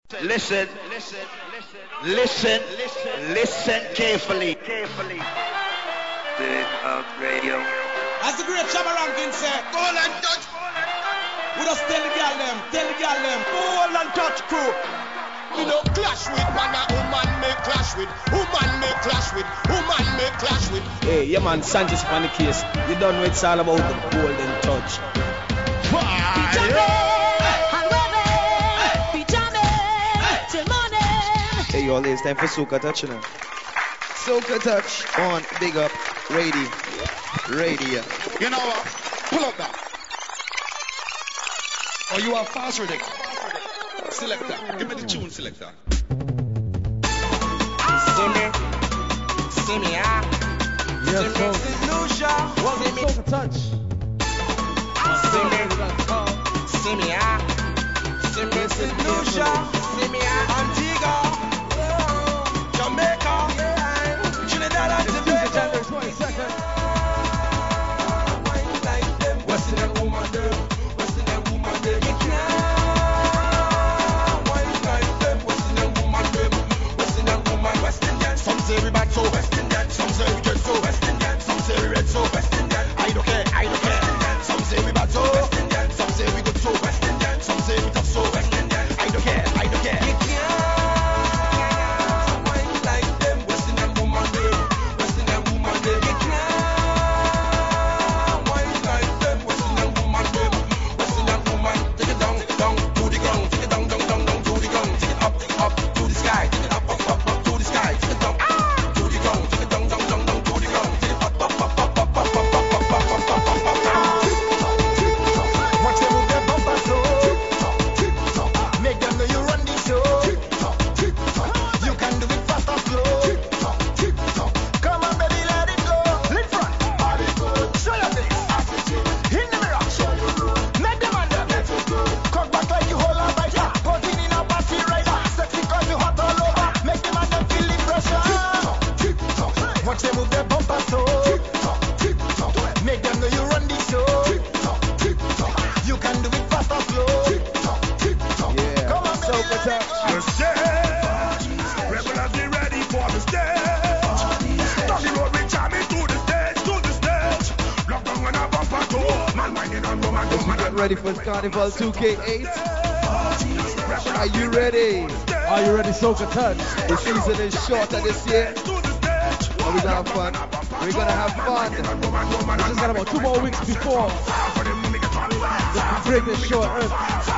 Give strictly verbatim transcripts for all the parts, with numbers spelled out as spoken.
Listen, listen, listen, listen, listen carefully, carefully. Big Up Radio. As the great Shabba Rankin said, go and touch. We just tell the girl them, tell the girl them, go and touch crew. We don't clash with man, a woman may clash with, woman may clash with, woman may clash with. Hey, yeah man, Sanchez on the case. You don't know it's all about the golden touch. Hey y'all, it's time for Soca Touch, you know. Soca Touch on Big Up Radio. Radio. You know what? Pull up that. Oh, you are fast ready. Selector. Give me the tune, selector. See me. See me, ah. Yes, folks. Welcome to Soca Touch. See me. See me, ah. See me, see me, see me, ah. Antigua. Jamaica, yeah, Trinidad and Tobago. January twenty-second. West Indian woman them, West Indian woman them. You can't wine like them. West Indian woman them, West Indian woman, West Indian. Some say we bad so West Indian, some say we good so West Indian, some say we red so West Indian. I don't care, I don't care. Some say we bad so West Indian, some say we good so West Indian, some say we tough so West Indian. I don't care, I don't care. You can't. Ready for Carnival two K eight? Are you ready? Are you ready, Soca Touch? The season is shorter this year. Are we gonna have fun? We're gonna have fun. We just got about two more weeks before the break this short earth.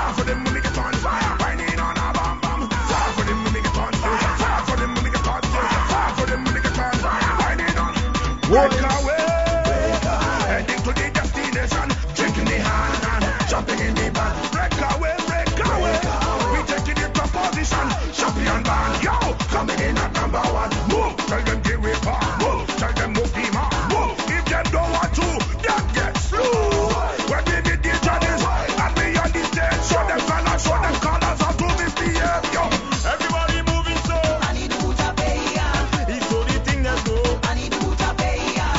Walk away, heading to the destination, drinking the hand, jumping in the band. Break away, break away, we taking the top position, champion band, yo, coming in at number one. Move, tell them give it back, move, tell them move the man, move. If them don't want to, then get slow. When we did the judges, and we on the stage, show them colors, show them colors, how to misbehave, yo. Everybody moving so, I need to put a pay, it's only thing that go, I need to put a pay.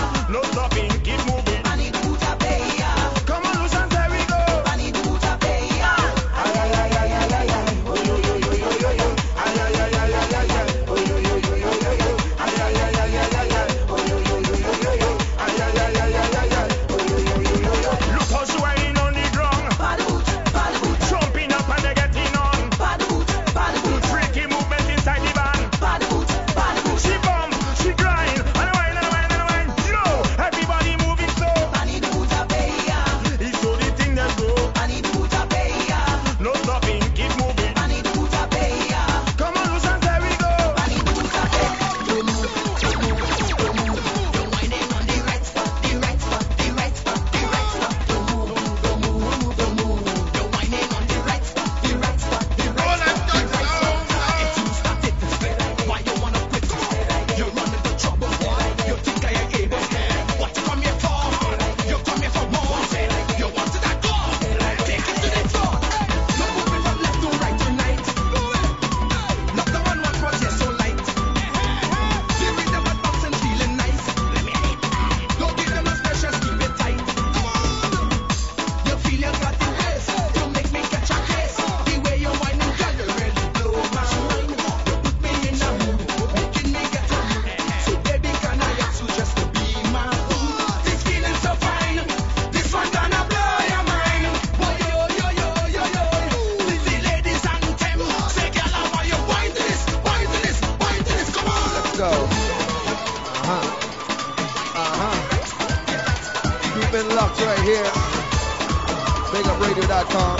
right here. big up radio dot com.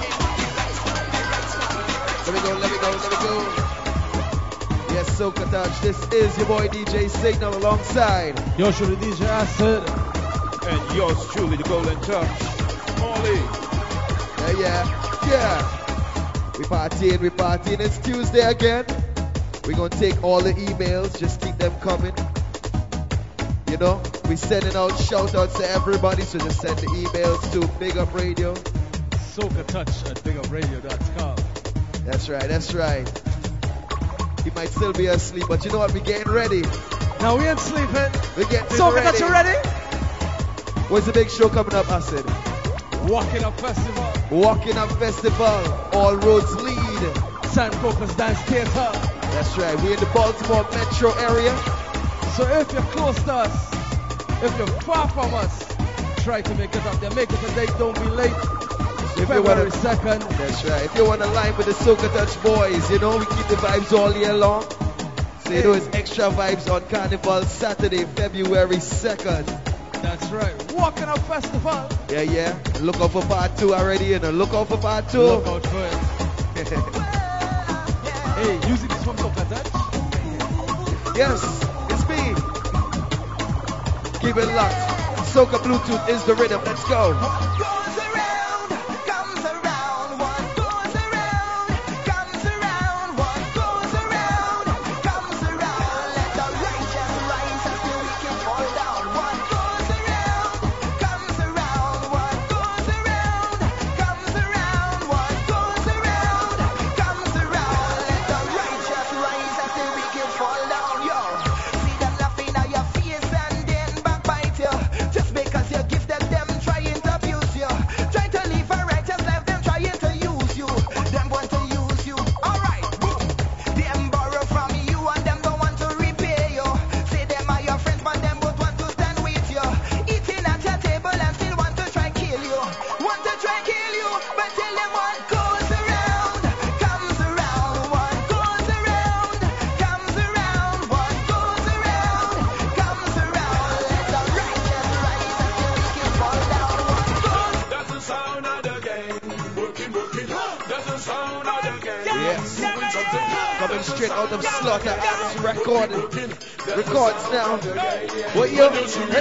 Let me go, let me go, let me go. Yes, Soca Touch. This is your boy D J Signal alongside yours truly D J Acid. And yours truly, the Golden Touch. Molly. Yeah, yeah, yeah. We partying, we partying. It's Tuesday again. We're going to take all the emails. Just keep them coming. You know, we sending out shout outs to everybody. So just send the emails to Big Up Radio. Soca Touch at big up radio dot com. That's right, that's right. He might still be asleep, but you know what? We're getting ready. Now we ain't sleeping. We're getting Soca ready. Touch, you ready? What's the big show coming up, Acid? Walking Up Festival. Walking Up Festival. All roads lead. San Cocos Dance Theater. That's right. We're in the Baltimore metro area. So if you're close to us, if you're far from us, try to make it up there. Make it a date, don't be late. If February second. That's right. If you want to line with the Soca Touch boys, you know, we keep the vibes all year long. So you know it's extra vibes on Carnival Saturday, February second. That's right. Walking Up Festival. Yeah, yeah. Look out for part two already, you know. Look out for part two. Look out for it. Hey, music is from Soca Touch. Yes, it's me. Keep it locked. Soca Bluetooth is the rhythm. Let's go. Straight out of Slaughter Acts record. Records now. What year? Hey.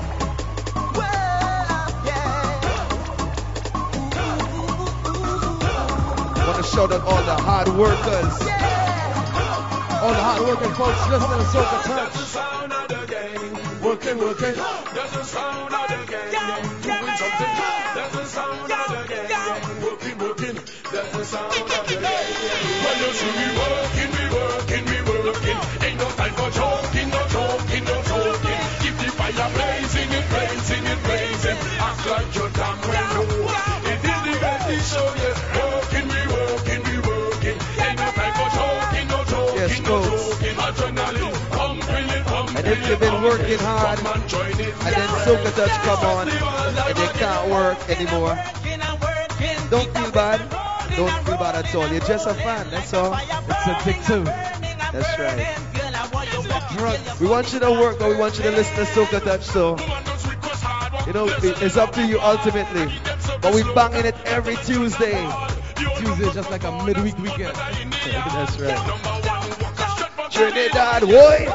I want to shout out all the hard workers. All the hard working folks listening to Soca Touch. Working, working. That's the sound of the game. Doing something. That's the sound of the game. Working, working. That's the sound of the game. When you see me working, we working, we working. Ain't no time for joking, no joking, no joking. Keep the fire blazing, it blazing, it blazing. Act like you're damn well know. It is the best show, yeah. Working, we working, we working. Ain't no time for joking, no joking, yes, no joking. Adrenaline, pumping it, pumping it. And if you've been working hard, and then Soca Touch come on, and you can't work anymore, don't feel bad. Don't feel bad at all. You're just a fan, that's all. It's addictive. That's right. We want you to work, but we want you to listen to Soca Touch, so, you know, it's up to you ultimately. But we banging it every Tuesday. Tuesday is just like a midweek weekend. That's right. Trinidad, boy.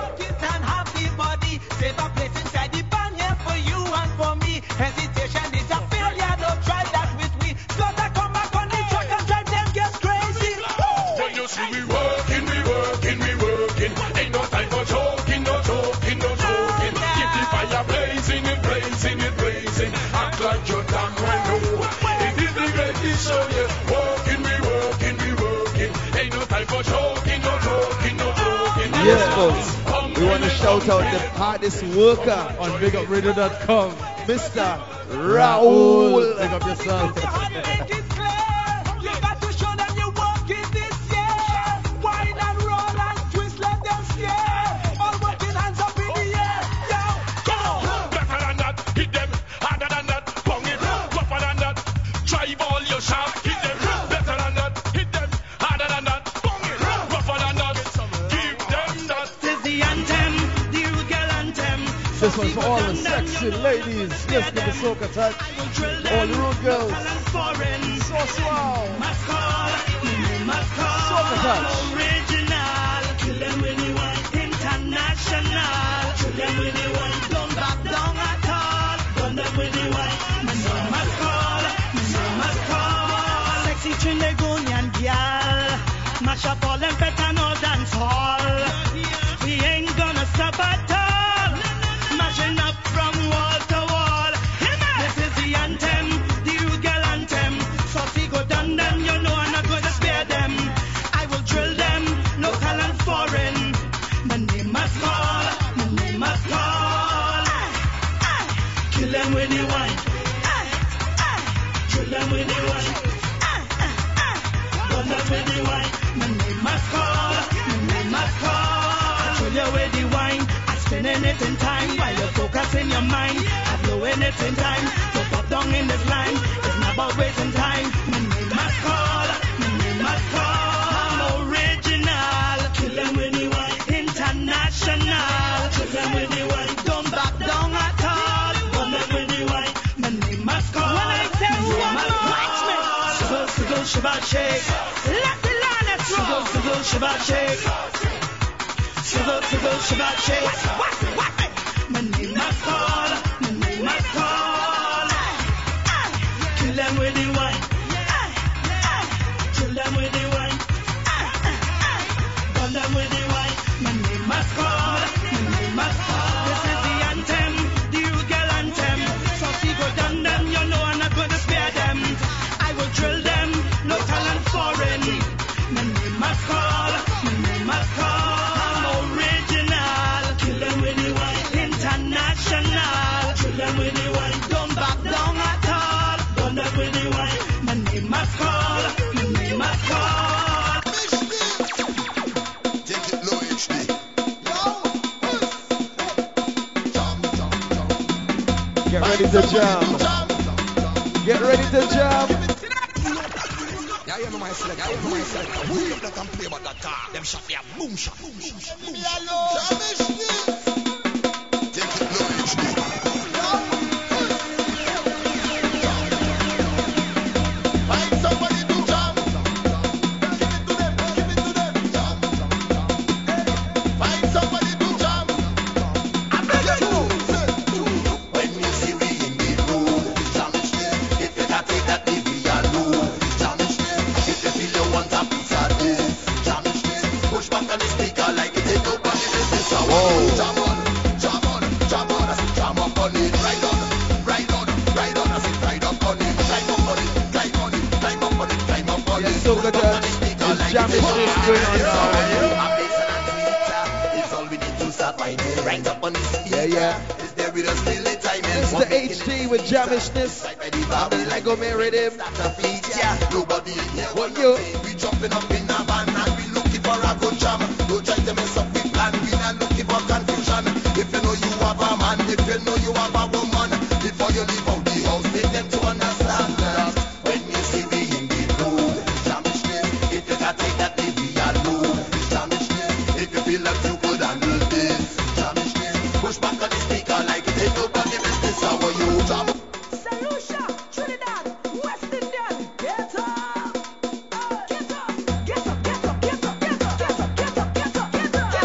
Yes, folks. We want to shout out the hardest worker on big up radio dot com, Mister Raoul. Big up yourself. This one's for all the sexy ladies. Listen to the soca touch. All the rude girls. So swell. Soca touch. Original. Kill them with the one. International. Kill them with the one. Don't back down at all. Gun them with the one. My name must call. My name must call. Sexy Trinidadian girl. Mash up all them better no dance hall. We ain't gonna stop at all. Mashing up from wall to wall. This is the anthem, the rude girl anthem. So if you go down them, you know I'm not gonna spare them. I will drill them, no talent foreign. My name must call, my name must call. Kill them with the wine. Drill them with the wine. Gun them with the wine. My name must call, my name must call. Drill you with the wine. Spending it in time while you focus in your mind. I'm blowing it in time. So pop down in this line. It's not about wasting time. My name must call. My name must call. I'm original. Kill them with the wine. International. Kill them with the wine. Don't back down at all. Gun them with the wine. My name must call. When I say one more, watch me. Siggle, siggle, shabbat, shake. Let the line through. Siggle, siggle, shabbat, shake. Siggle, siggle, shabbat, shake. What, what, what? My name must call. My name must call. Kill them with the wine. Kill them with the wine. Burn them with the wine. My name must call. My name must call. This is the anthem, the rude girl anthem. So if you go down them, you know I'm not gonna spare them. I will drill them, no talent foreign. My name must call. My name must call. International, kill them with the wine. Don't back down at all. Gun them with the wine. My name must call. My name must call. Take it low H D. Get ready to jam. Get ready to jam. Yeah, you know my select. Yeah, you know my select. Who you that can play about that car? Them shot me a boom shot. Boom shot. Boom shot. Take it low H D. Find somebody to jam. Give it to them. Give it to them. Jam. Find somebody to jam. I beg you. When you see we in the road, jam it still. If you can take that, leave me alone. Jam it still. If you feel you want a piece of this, jam it still. Push back on the speaker like it ain't nobody business. Whoa. Jam on. Jam on. Jam on. I say jam up on it. Ride on. Ride on. Ride on. I say ride up on it. Climb up on it. Climb on it. Climb up on it. Climb up on it. Yes, so good. It's jamming shit going on now. It's all we need to start right there. Right up on this. Yeah, yeah. Is there with us till the time It's the H D with jamishness. I'm the Lego man rhythm. Nobody in here What want you? nothing. We jumping up in a van and we looking for a good jam. Don't try to mess up with plan. We not looking for confusion. If you know you have a man, if you know you have a woman, before you leave out the house, make them to understand that when you see me in the road, jamishness. If you can take that, leave me alone. Jamishness. If you feel like you could handle this, jamishness. Push back on the speaker like it ain't nobody business. How are you, jam? Saint Lucia, Trinidad, West Indian, get up, get up, get up, get up, get up, get up, get up, get up, get up, get up, get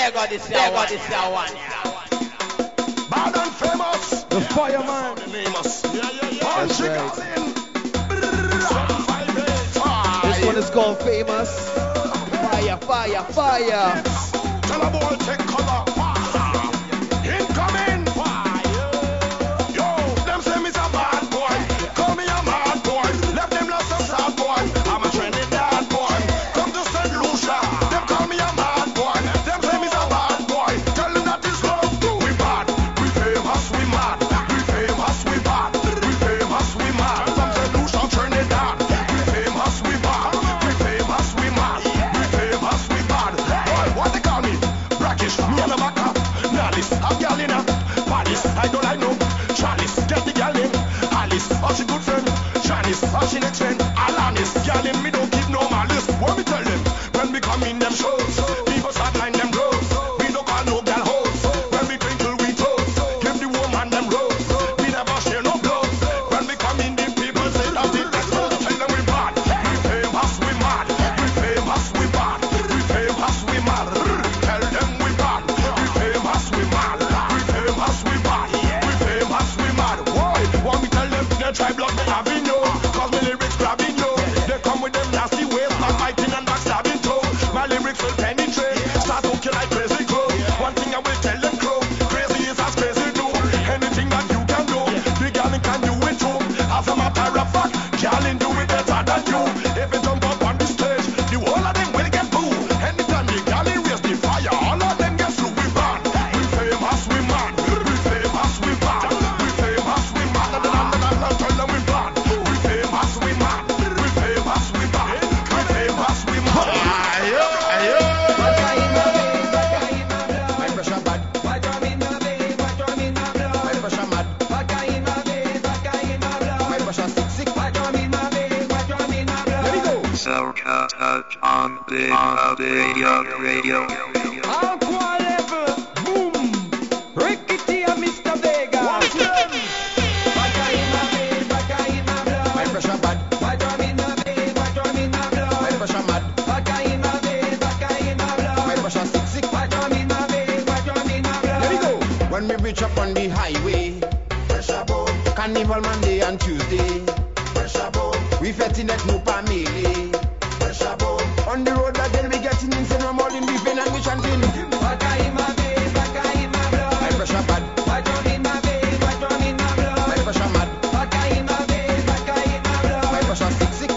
There go this there go this one. Bad and famous. The fireman. Famous. Yeah, yeah, yeah. That's She right. got in. Five, eight, five. This one is called Famous. Fire, fire, fire. Tell a boy take color. Fire. Incoming. Fire. Yo, them say me's a bad boy. Call me a mad boy. Left them lost some sad boy. I'm a Trinidad boy. Come to Saint Lucia. Them call me a mad boy. Them say me's a bad boy. Tell them that is love. We bad. We famous. We mad. We famous. We bad. We famous. We mad. From Saint Lucia, Trinidad. We famous. We bad. We famous. We mad. We famous. We bad. Boy, what they call me? Brackish. Me and a backup. Nalis. A gal in a Paris. I don't like no Chalice. Get the gal in Alice. Oh, she good friend. Janice. Oh, she next friend. Alanis. Gal in me don't keep no malice. What me tell them? When we come in them shows, people start line them roads. We don't call no gal hoes. When we twinkle we toast. Give the woman them rose. We never share no blows. When we come in the people say that it is good. Tell them we bad. We famous, we mad. We famous, we bad. We famous, we mad. Tell them we bad. We famous, we mad. We famous, we bad. We famous, we mad. Why? What me tell them? They try block me having you. Cause my lyrics grabbing you. They come with them nasty ways. Not fighting and backstabbing too. My lyrics will penetrate. Start talking like crazy crow. One thing I will tell them crow. Crazy is as crazy do. Anything that you can do. The gal can do it too. As a matter of fact, gal do it better than you. If it jump up on the stage, the whole of them will get boo. Anytime the gal raise the fire, all of them get through. We bad. We famous, we mad. We famous, we bad. We famous, we mad. And then and then tell them we bad. We famous, we mad. We famous, we bad. We famous, we mad. Ayo, ayo. My pressure bad. My pressure mad. My pressure sick, sick. Let me go. Soca Touch on the on the radio radio. Aqua level, boom. Rickety and Mister Vega. One turn. My pressure bad. My pressure mad. My pressure sick, sick. Let me go. When we reach up on the highway, pressure boom. Carnival Monday and Tuesday, pressure boom. We fetting at Nupa Mele, pressure boom. On the road again we getting in Senra Morning beefing and we chanting. My pressure bad. My pressure mad. My pressure sick, sick.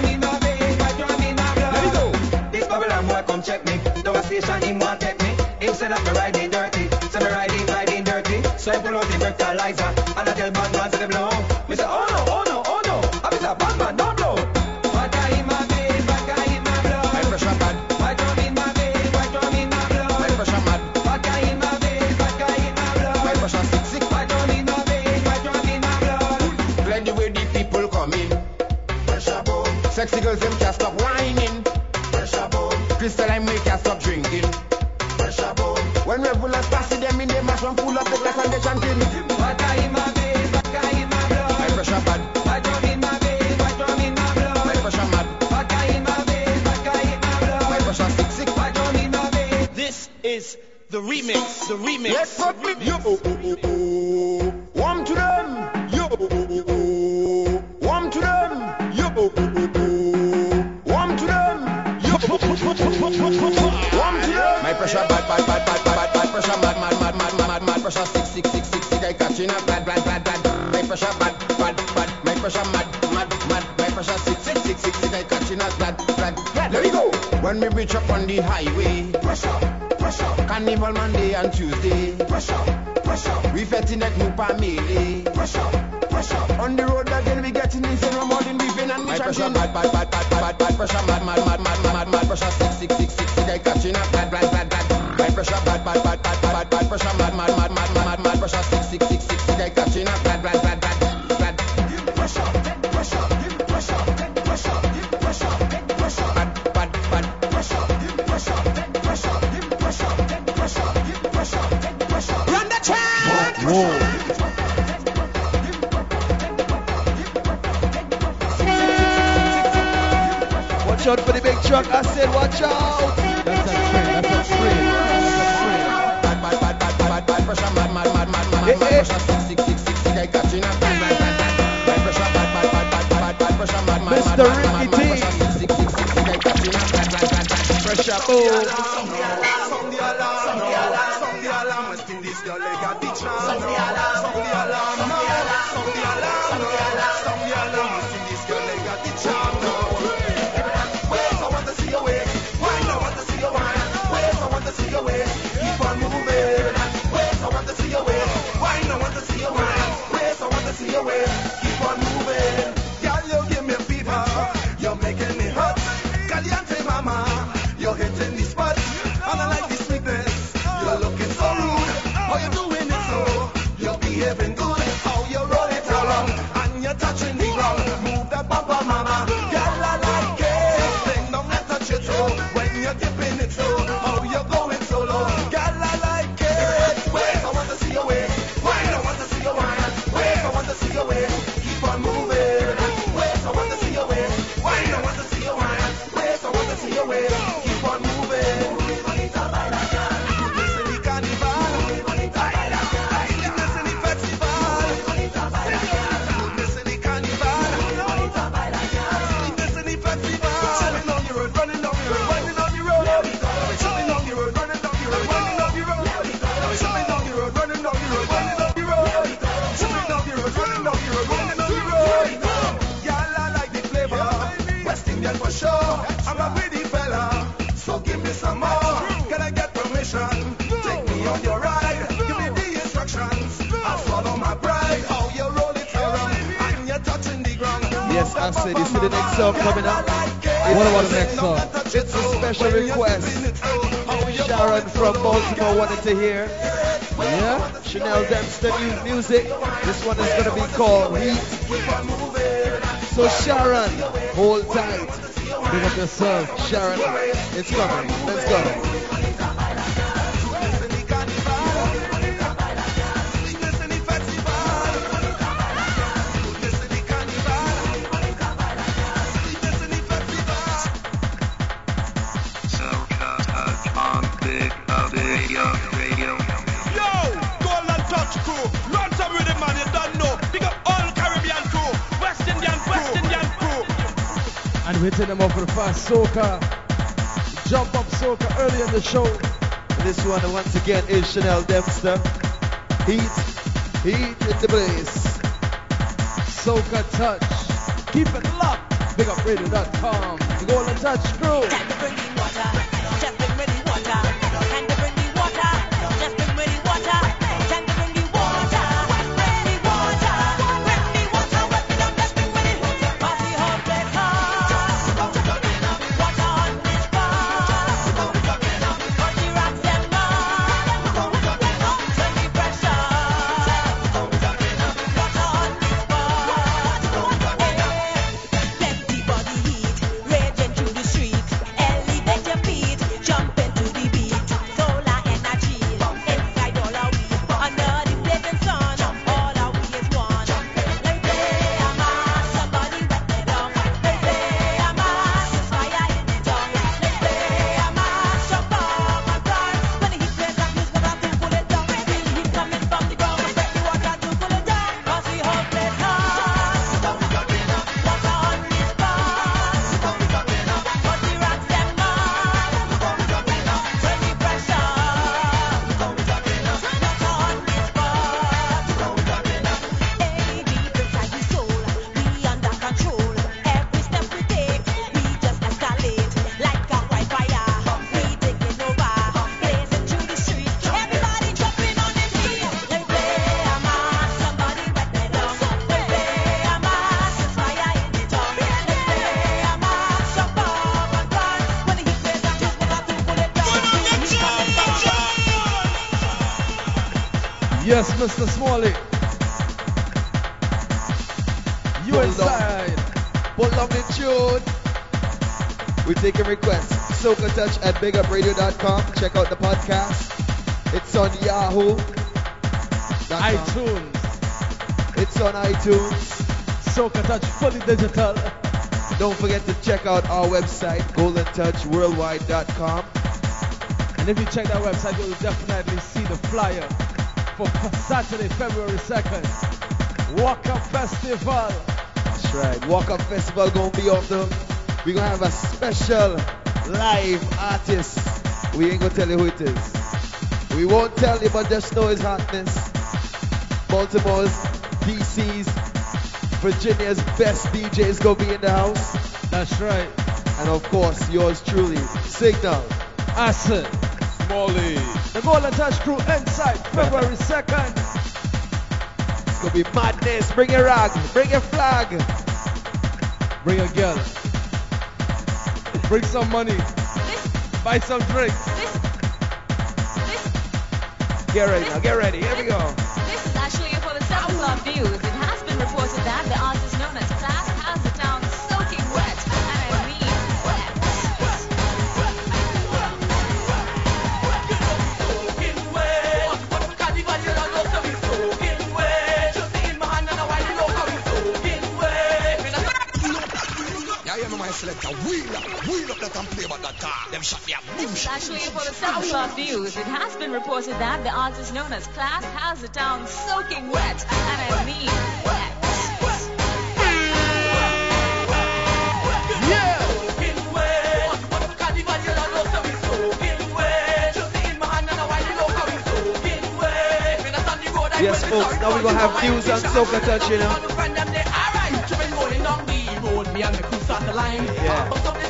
Let me go. This Babylon boy come check me. Don't station him want take me. Him said that me riding dirty. So me riding, riding dirty. So I pull out the breathalyzer and I tell bad man to the blow. Me say oh no, oh no, oh no. I be a bad man, don't blow. Bad guy in my vein, bad guy in my blood. My pressure bad. Bad drum in my vein, bad drum in my blood. My pressure mad. Bad guy in my vein, bad guy in my blood. My pressure sick, sick. Bad drum in my vein, bad drum in my blood. Plenty way the people coming. Pressure boom. Sexy girls them can't stop whining. Pressure boom. Crystal and we can't stop drinking. Pressure boom. When regulars pass it them in the mash one full of the glass and they chanting. Bad guy in my vein, bad guy in my blood. My pressure bad. Bad drum in my vein, bad drum in my blood. My pressure mad. Bad guy in my vein, bad guy in my blood. My pressure sick, sick. Bad drum in my vein. This is the remix, the remix. Let's put me. Yo, oh, oh, oh, oh. Warm to them. Yo, oh, oh, oh, oh. Warm to them. Yo, oh, oh, oh, oh. Warm to them. Yo, oh, oh, oh, oh, oh. Warm to them. My pressure bad, bad, bad, bad, bad, bad. Pressure mad, mad, mad, mad, mad, mad. Pressure sick, sick, sick, sick, sick. I catching up, bad, bad, bad, bad. My pressure bad, bad, bad. My pressure mad, mad, mad. My pressure sick, sick, sick, sick, sick. I catching up, bad, bad, bad. Let me go. When we reach up on the highway, pressure, pressure. Carnival Monday and Tuesday, pressure, pressure. We fetting at Nupa Mele, pressure, pressure. On the road again we getting in Senra Morning beefing and we chanting. My pressure bad, bad, bad, bad, bad, bad. Pressure mad, mad, mad, mad, mad, mad. Pressure sick, sick, sick, sick, sick. I catching up, bad, bad, bad, bad. My pressure bad, bad, bad, bad, bad, bad. Pressure mad, mad, mad, mad, mad, mad. Pressure sick, sick, sick, sick, sick. I catching up, bad, bad, bad, bad, bad. Pressure, pressure, pressure, pressure, pressure, pressure. Bad, bad, bad. Pressure, pressure, pressure, pressure, pressure, pressure, pressure. Run the track. Whoa. Watch out for the big truck. I said watch out. That's a train. That's a train. That's a train. pressure, mad, mad, mad, mad, mad, mad pressure, six, six, six, six, six, I got you now. Bad, bad, bad, bad, bad pressure, bad, bad, bad, bad, bad, bad pressure, mad, mad, mad, Mister mad, mad, Ricky mad T. pressure, six, six, six, six, six, I got you now. Bad, bad, bad, bad Pressure, boom. Sound the alarm, sound the alarm, sound the alarm, sound the alarm. West Indies girl, they got the charm. Sound the alarm, sound the alarm, sound the alarm, sound the alarm, sound the alarm, sound the alarm. West Indies girl, they got the charm. Wait, I want to see your waist. Wine, I want to see your wine. Wait, I want to see your waist. Keep on moving. Wait, I want to see your waist. Wine, I want to see your wine. Wait, I want to see your waist. Keep on moving. Girl, you give me fever. You're making me hot. Caliente mama, you're hitting the spot. And I like the sweetness. You're looking so rude. How you doing it so? You're behaving good. How you roll it along. And you're touching the ground. Move that bumper mama. Girl, I like it. Bring down and touch it so. When you're dipping it so. How you going so low. Girl, I like it. Wait, I want to see your waist. Wine, I want to see your wine. Wait, I want to see your waist. Keep on moving. Wait, I want to see your waist. Wine, I want to see your wine. Wait, I want to see your waist. Keep on moving. Listen the carnival. Listen the festival. Listen the carnival. Listen the festival. Running down the road, running down the road, running down the road. Running down the road, running down the road, running down the road. Running down the road, running down the road, running down the road. Running down the road, running down the road, running down the road. Y'all I like the flavor. West Indian for sure. I'm a pretty fella, so give me some more. Can I get permission? Take me on your ride. Give me the instructions. I'll swallow my pride. How you roll it around and you're touching the ground. Yes, I said, you see the next song coming up? What about the next song? It's a special request. Sharon from Baltimore wanted to hear. Yeah? Chanel Dempster new music. This one is going to be called Heat. So Sharon, hold tight. Big up yourself. Sharon, it's coming. Let's go. Soca Touch on Big Up Radio. Radio. Yo, Golden Touch crew, run some rhythm man, you don't know. Pick up all Caribbean crew, West Indian, West Indian crew. And we're hitting them up with fast soca. Jump up soca early in the show. This one once again is Chanel Dempster. Heat, heat in the place. Soca Touch. Keep it locked. big up radio dot com. The Golden Touch crew. Time to bring the water. Just bring me the water. Time to bring the water. Just bring me the water. Time to bring the water. Bring the water. Bring the water. Wet me down. Just bring me the water. Party hot, red hot. Water on this bar. Put the rocks them on. Turn the pressure. Water on this bar. Plenty body heat, raging through the street. Elevate your feet, jump into the beat. Solar energy, inside all our we. Under the blazing sun, all our we is one. They say I'm a somebody wet it up. They say I'm a there's fire in the tongue. They say I'm a jump up and run. When the heat plays up, you're gonna have to pull it down. Feel heat coming from the ground, expect the water to pull it down. Cause the whole place hot. Water on this bar. Put the rocks them on. Turn the pressure. Water on this bar. Hey, deep inside the soul, we under control. Every step we take, we just escalate like a wildfire. We taking over, blazing through the street. Everybody jumping on their feet. They say I'm a somebody wet me down. They say I'm a there's fire in the tongue. They say I'm a jump up and run. When the heat plays up, just gonna have to pull it down. Yes, Mister Smalley. You Hold on. inside. Pull up the tune. We're taking requests. Soca Touch at big up radio dot com. Check out the podcast. It's on Yahoo. iTunes. It's on iTunes. Soca Touch fully digital. Don't forget to check out our website, golden touch worldwide dot com. And if you check that website, you'll definitely see the flyer for Saturday, February second. Waka Festival. That's right. Walk Up Festival gonna be up though. We're gonna have a special live artist. We ain't gonna tell you who it is. We won't tell you, but just know his hotness. Baltimore's, D C's, Virginia's best D Js gonna be in the house. That's right. And of course, yours truly, Signal. Acid. Molly. The Golden Touch crew inside February second. It's gonna be madness. Bring your rag, bring your flag. Bring a girl. Bring some money. Buy some drinks. Get ready now, get ready. Here we go. This is actually for the seven o'clock news. It has been reported that the artist known as Class has the town soaking wet. And I mean wet. This is actually for the seven o'clock news. It has been reported that the artist known as Class has the town soaking wet. And I mean wet. Yes, folks, now we're gonna have news on Soca Touch, you know. Yeah.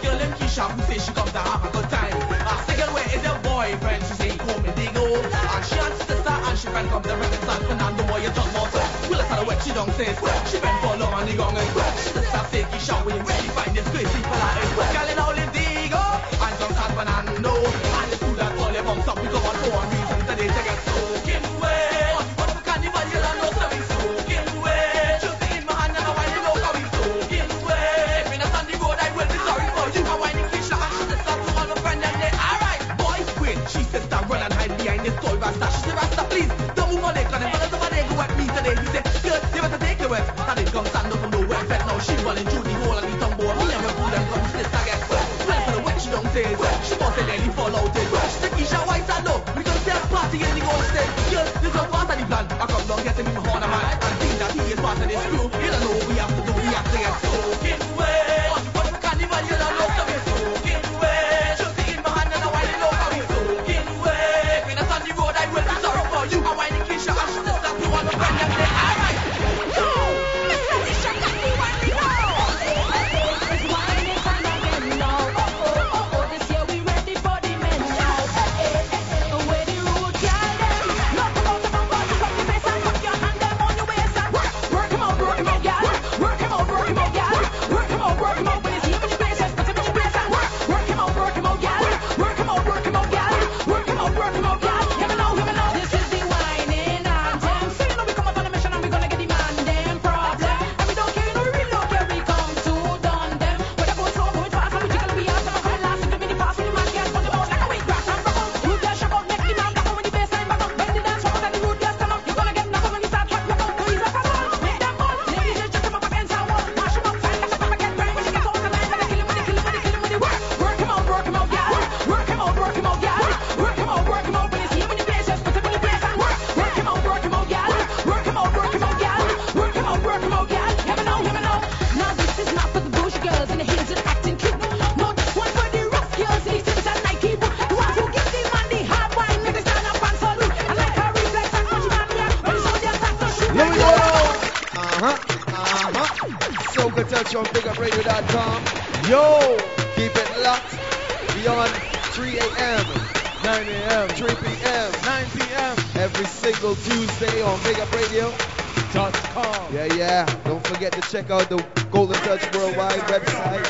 On big up radio dot com. Yo, keep it locked beyond three a.m. nine a.m. three p.m. nine p.m. every single Tuesday on big up radio dot com. Yeah, yeah. Don't forget to check out the Golden Touch Worldwide website.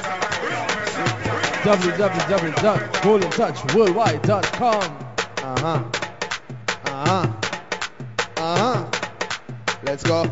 w w w dot golden touch worldwide dot com. Uh-huh. Uh-huh. Uh-huh. Let's go.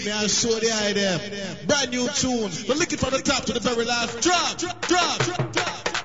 May I show the idea? Brand new tune. But lick it from the top to the very last. Drop, drop, drop, drop.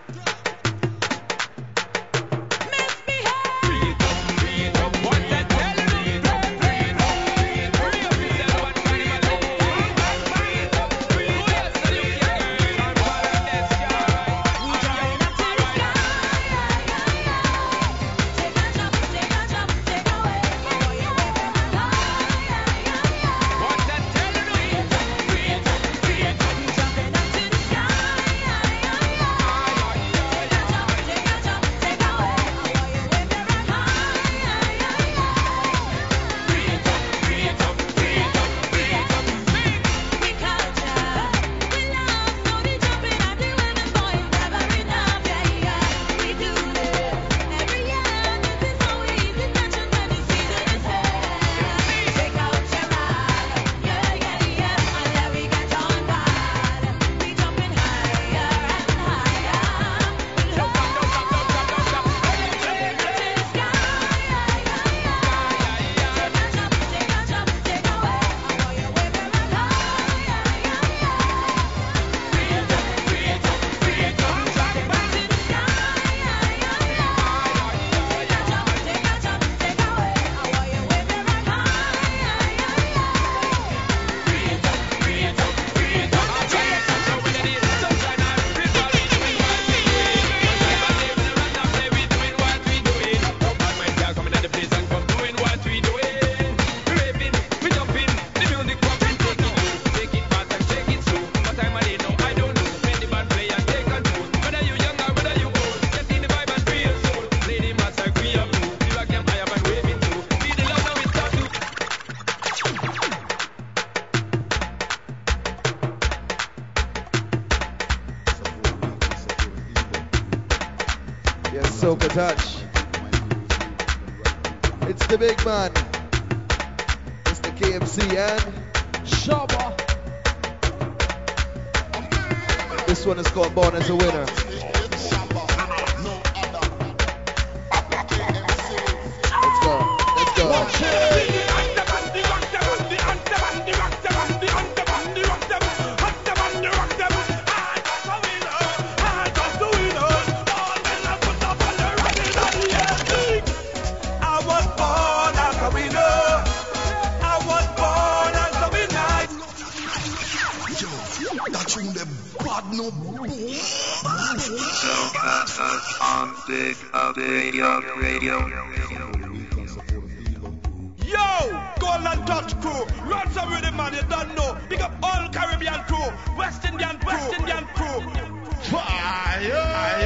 Soca Touch. It's the big man, Mister K M C and Shabba. This one is called Born as a Winner. Let's go. Let's go. On Big Avia Radio. Yo, Golden Touch crew, run some rhythm, man. You don't know. Pick up all Caribbean crew, West Indian, West Indian crew. Fire,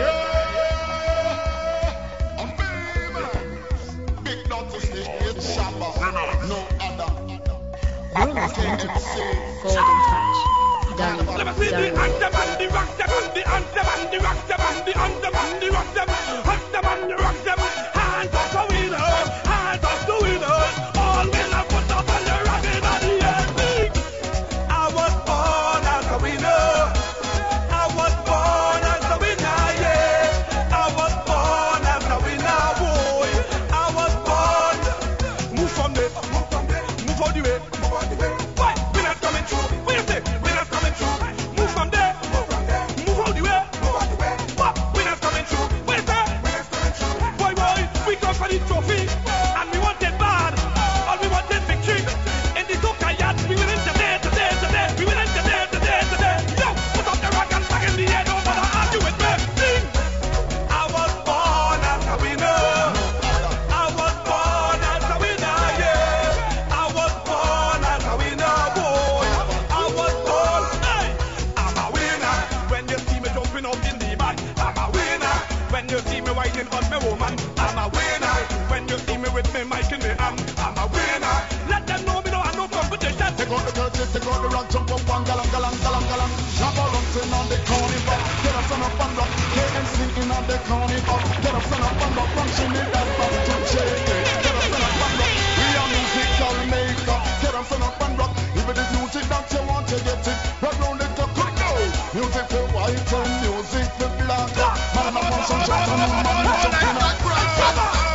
big dot is the Shabba, no other. You're listening to Golden Touch. Done. Let me see the anthem and the rock them and the anthem and the rock them and the anthem and the rock them, rock them and the rock them. Hands up the winners, hands up the winners. All winners put up on the rocking and the ending. I was born as a winner. I was born as a winner, yeah. I was born as a winner, boy. I was born. Move from there, move from there, move out the way, move out the way. Why? Winners coming through. What you say? Winners coming through. Move from there, move from there, move out the way, move out the way. What? Winners coming through. What you say? Winners coming through. Boy, boy, we come for the trophy, and we want it bad. All we want is victory. In the Soca yard, we will enter today, today, today. We will enter today, today, today. Yo, put up the rock and back in the air. Don't bother argue with me. Sing. I was born as a winner. I was born as a winner, yeah. I was born as a winner, boy. I was born. Hey, I'm a winner. When you see me jumping up in the band, I'm a winner. When you see me whining on my woman, I'm a winner. When you see me with me mic in the hand, I'm a winner. Let them know me no have no competition. Take out the curtains, take out the rock, jump up and galang, galang, galang, galang. Shabba running on the carnival. Get up, son up and rock. K M C in on the carnival. Get up, son up and rock. Punching me that back to shake it. Get up, son up and rock. We are musical maker. Get up, son up and rock. If it is music that you want to get it, rock round it up, quick go. Music for white and music for black. Man, I want some shots on the man.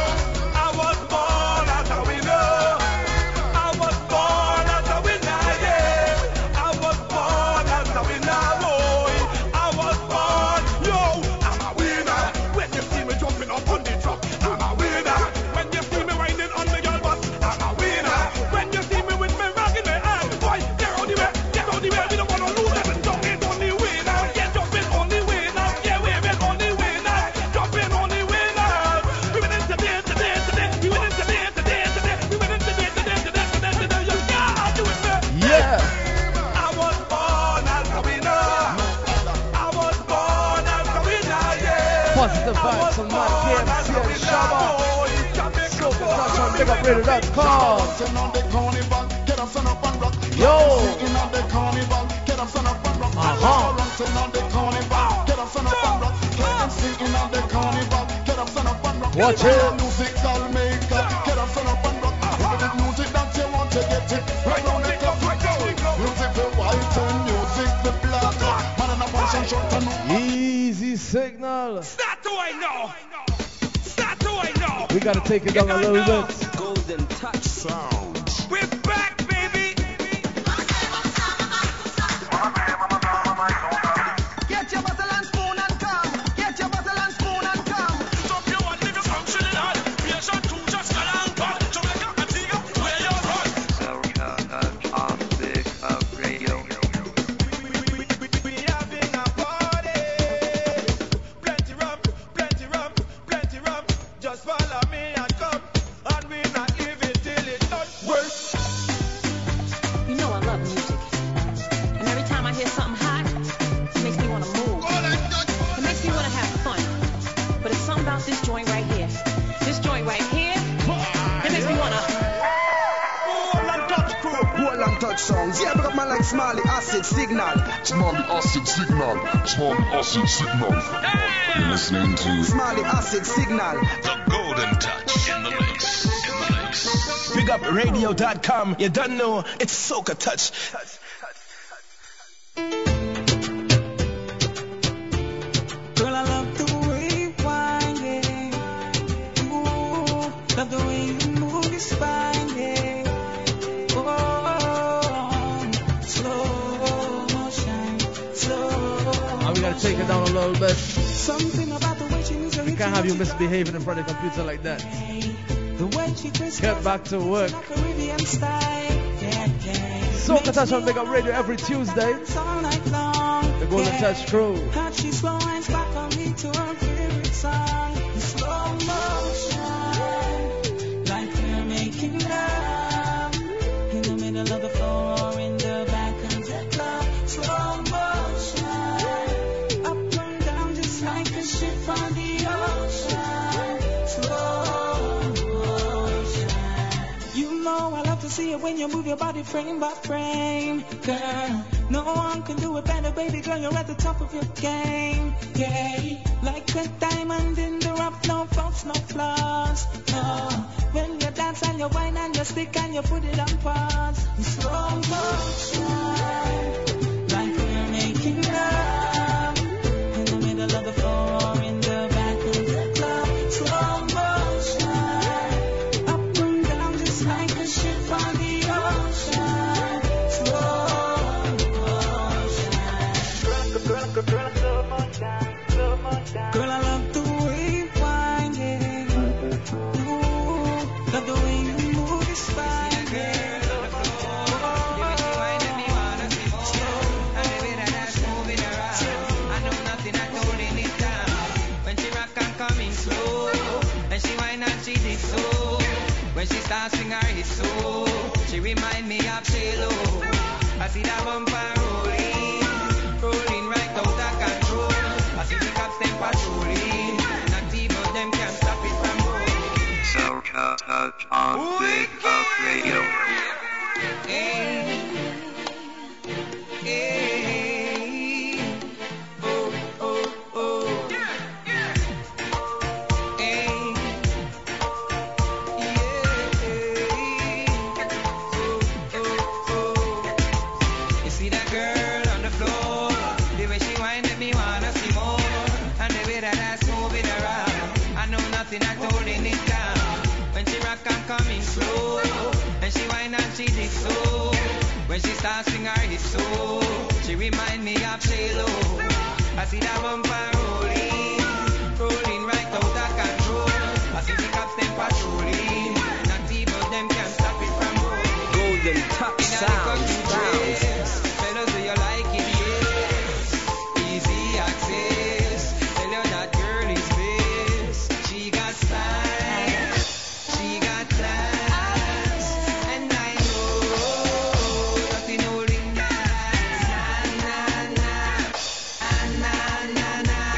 I was born as a winner. I was born as a winner, yeah. big up radio dot com. Yo. Uh-huh. Watch it. Easy signal. Start to I know. Start to I know. We gotta take it down a little bit. Golden touch sounds. We're back, baby. Get your bottle and spoon and come. Get your bottle and spoon and come. Stop your one little function in hard. Yes, I'm too just a long time. Jamaica, Antigua, where you're from. Soca Touch on Big Up Radio. We having a party. Plenty rum, plenty rum, plenty rum. Just follow me and come. And we not leave it till it not work. You know I love music. And every time I hear something hot, it makes me want to move. It makes me want to have fun. But it's something about this joint right here. This joint right here, it makes me want to... Whole and touch songs. Yeah, but man like Smiley Acid Signal. Smiley Acid Signal. Smiley Acid Signal. You're listening to Smiley Acid Signal. The Golden Touch in the mix. In the mix. Big up radio dot com. You don't know it's Soca Touch. Girl, I love the way you wind it. Ooh, love the way you move your spine, yeah. Oh, slow motion, slow. Now we gotta take it down a little bit. Something about the way she moves her We hips. can't have you misbehaving in front of the computer like that. The way she twists Get back to work. like Caribbean style. Yeah, yeah. Soca Touch on Big Up Radio every Tuesday. All night long. The Golden yeah. Touch crew. How she slow and sparkle me to her favorite song. In slow motion, like we're making love in the middle of the floor or in the back of the club. Slow motion, up and down just like a ship on the ocean. Slow motion. You know I love to see it when you move your body frame by frame, girl. No one can do it better, baby girl. You're at the top of your game, yeah. Like a diamond in the rough, no faults, no flaws. No, when you dance and you whine and you stick and you put it on pause. In slow motion, like we're making love in the middle of the floor or in the back of the club. Slow motion, up and down just like a ship on the ocean. Slow. Girl, I love the way you wind it. Ooh, love the way you move your spine, yeah. I know nothing at all in it down. When she rock and coming slow, and she whine and she did so. When she starts sing her hit so, she remind me of J-Lo. I see that bumper rolling, rolling right out of control. I see the cops them patrolling, not even them can stop it from rolling. Soca Touch on Big Up Radio. Hey, hey, oh, oh, oh. Hey, yeah, oh, oh, oh. You see that girl on the floor, the way she whine make me wanna see more, and the way that ass moving around, I know nothing at all in it down. When she rock and coming slow, and she whine and she dig so. When she starts sing her hit so, she remind me of J-Lo. I see that bumper rolling, rolling right out of control. I see the cops them patrolling, not even them can stop it from rolling. Golden Touch sounds, sounds. Fellas, do you like it? Yes. Easy access. Tell her that girl is best. She got style. She got class. And I know nothing holding that. Na na na. Na na na.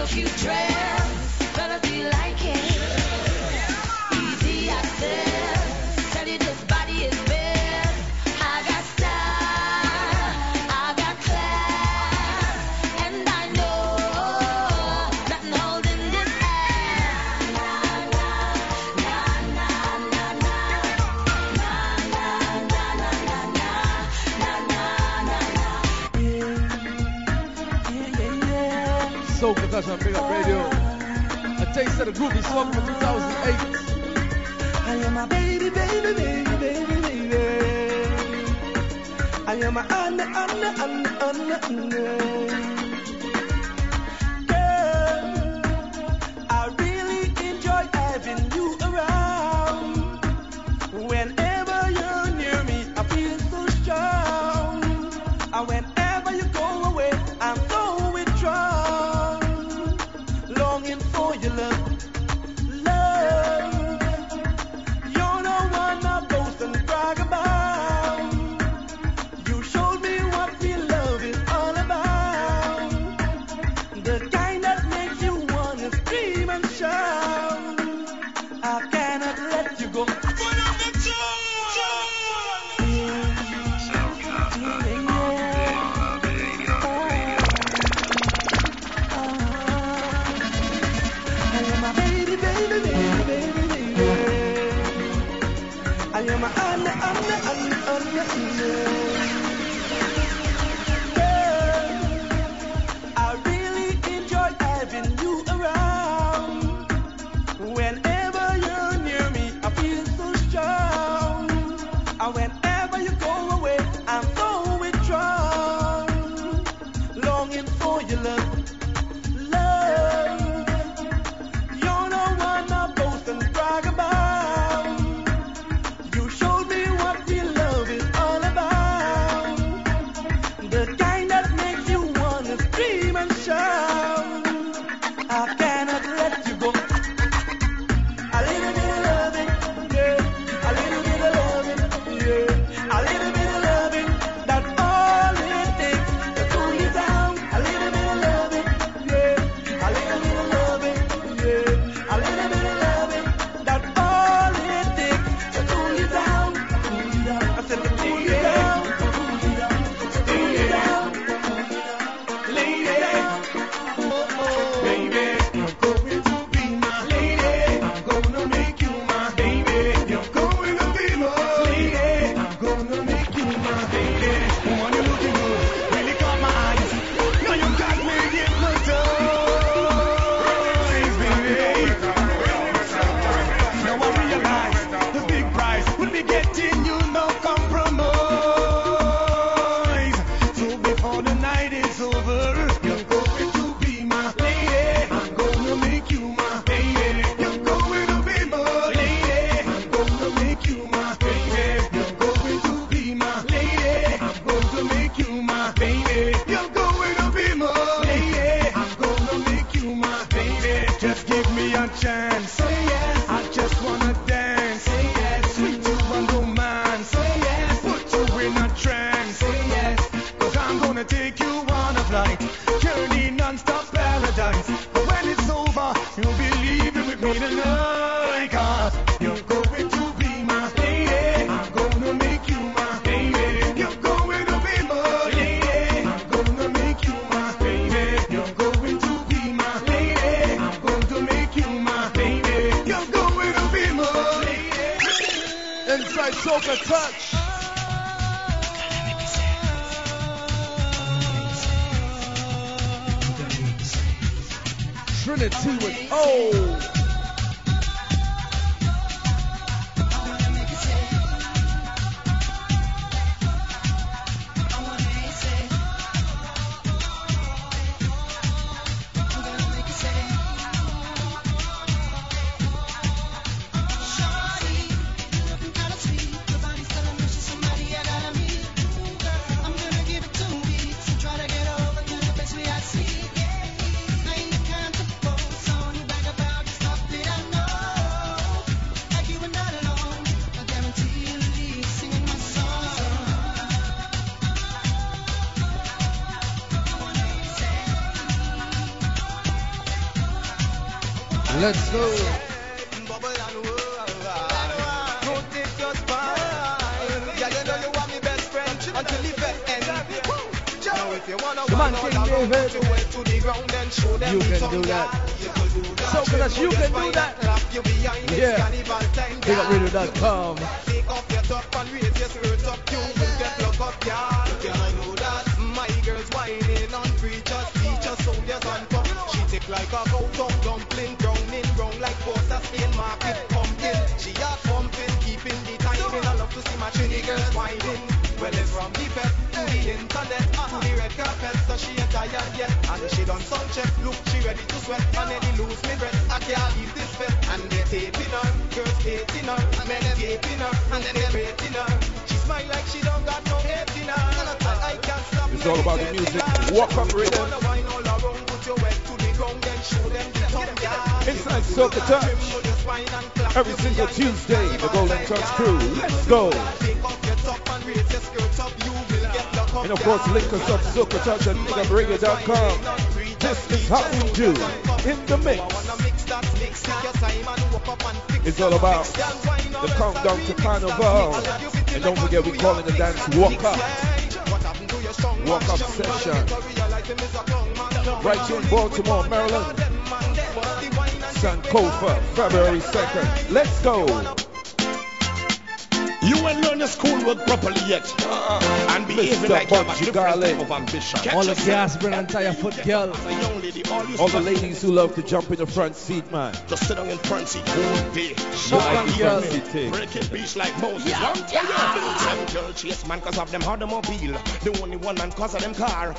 a few trails, fellas be liking. Easy access, tell you this body is best. I got style, I got class, and I know nothing holding this ass. Na na na na na na na na na na na na na. Soca Touch on Big Up Radio. A taste of the groovy song from two thousand eight. I am a baby, baby, baby, baby, baby. I am a Anna, Anna, Anna, Anna, Anna. Girl, I really enjoy having you around. Whenever you're near me, I feel so strong. And whenever you go away, I'm so withdrawn. Longing for your love. Soca Touch. Trinity with O. Try to get over to the best way I see. I ain't the kind to focus on you, brag about your stuff. Let's go. Bubble and whirl. Don't take your spine. Yeah, you know you are my best friend until the vet ends. Now if you wanna Come on, one King out, David. put your way to the ground and show them You the can tongue, do that. yeah. You can do that. So that you can do that. Clap you behind this Yeah. carnival time, Big up yeah. radio dot com. Take off your top and raise your skirt up. You will get locked up, yeah. You can do that. My girl's whining on preachers, teachers, soldiers on top. She tick like a cow tongue dumpling, drowning, round like Porter Spain market pumpkin. She a pumping, keeping the timing. I love to see my Trini girls whining. Well, it's from the pet to the internet to the red carpet, so she ain't tired yet. And she done some check, look, she ready to sweat. And then he lose me breath, I can't leave this bed. And they taping her, girls hating her, men gaping her, and then they rating her. She smile like she don't got no hate in her. And I can't stop. It's all about the music. Walk up rhythm. Inside Soca Touch. Every single Tuesday, the Golden Touch crew. Let's go. And of course, link us up Soca Touch at big up radio dot com. This is how we do in the mix. It's all about the countdown to Carnival. And don't forget, we call it the dance Walk Up. Walk Up session. Right here in Baltimore, Maryland. Sankofa, February second. Let's go. You ain't learn your schoolwork properly yet. Uh-uh. And behaving like you have a different type of ambition. All the gas, bring and tie your foot, girl. All the ladies who love to jump in the front seat, man. Just sit down in front seat all day. Like girl. Breaking beach like Moses. Yeah. Yeah. Some girl chase man cause of them automobile. The only one man cause of them car.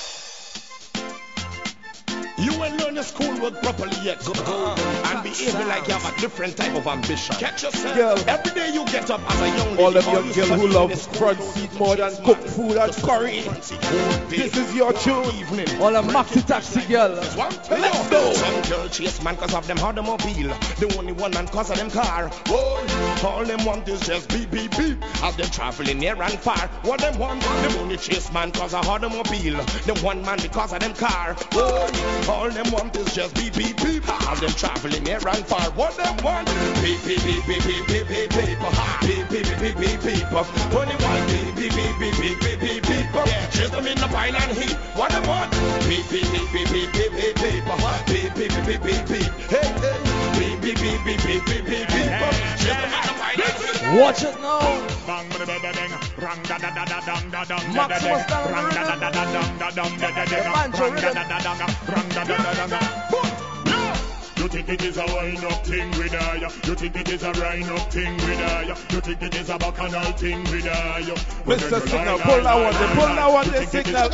You ain't learn your schoolwork properly yet. Uh, and behaving like you have a different type of ambition. Catch yourself. Girl. Every day you get up as a young lady. All them young girls who love front seat more than cook food and curry. This is your tune. Evening. All them maxi taxi girl. Let's go. Some girl chase man cause of them automobile. The only one man cause of them car. Whoa. All them want is just beep beep beep. As them traveling near and far. What them want? Them only chase man cause of automobile. The one man because of them car. Whoa. All them want is just beep beep beep. As them traveling near and far. What them want? Beep beep beep beep beep beep beep beep. Beep beep beep beep beep beep. Only one beep beep beep beep beep beep beep beep. Chase them in the pile and heat. What them want? Beep beep beep beep beep beep beep beep. Beep beep beep beep beep beep. Hey hey. Beep beep beep beep beep beep beep beep. Chase them in the pile and heat. Watch it now. Bang bang bang bang. Rang da da da da dang da dang. Maximus down Rang da da da da dang da dang da da da. Banjo Rang da rhythm. da da dang. Rang da da da dang. You think it is a wind-up thing with I? You think it is a rhino thing with I? You think it is a bacchanal thing with I? Mister Signal, pull that one, there, pull that one, there, Signal.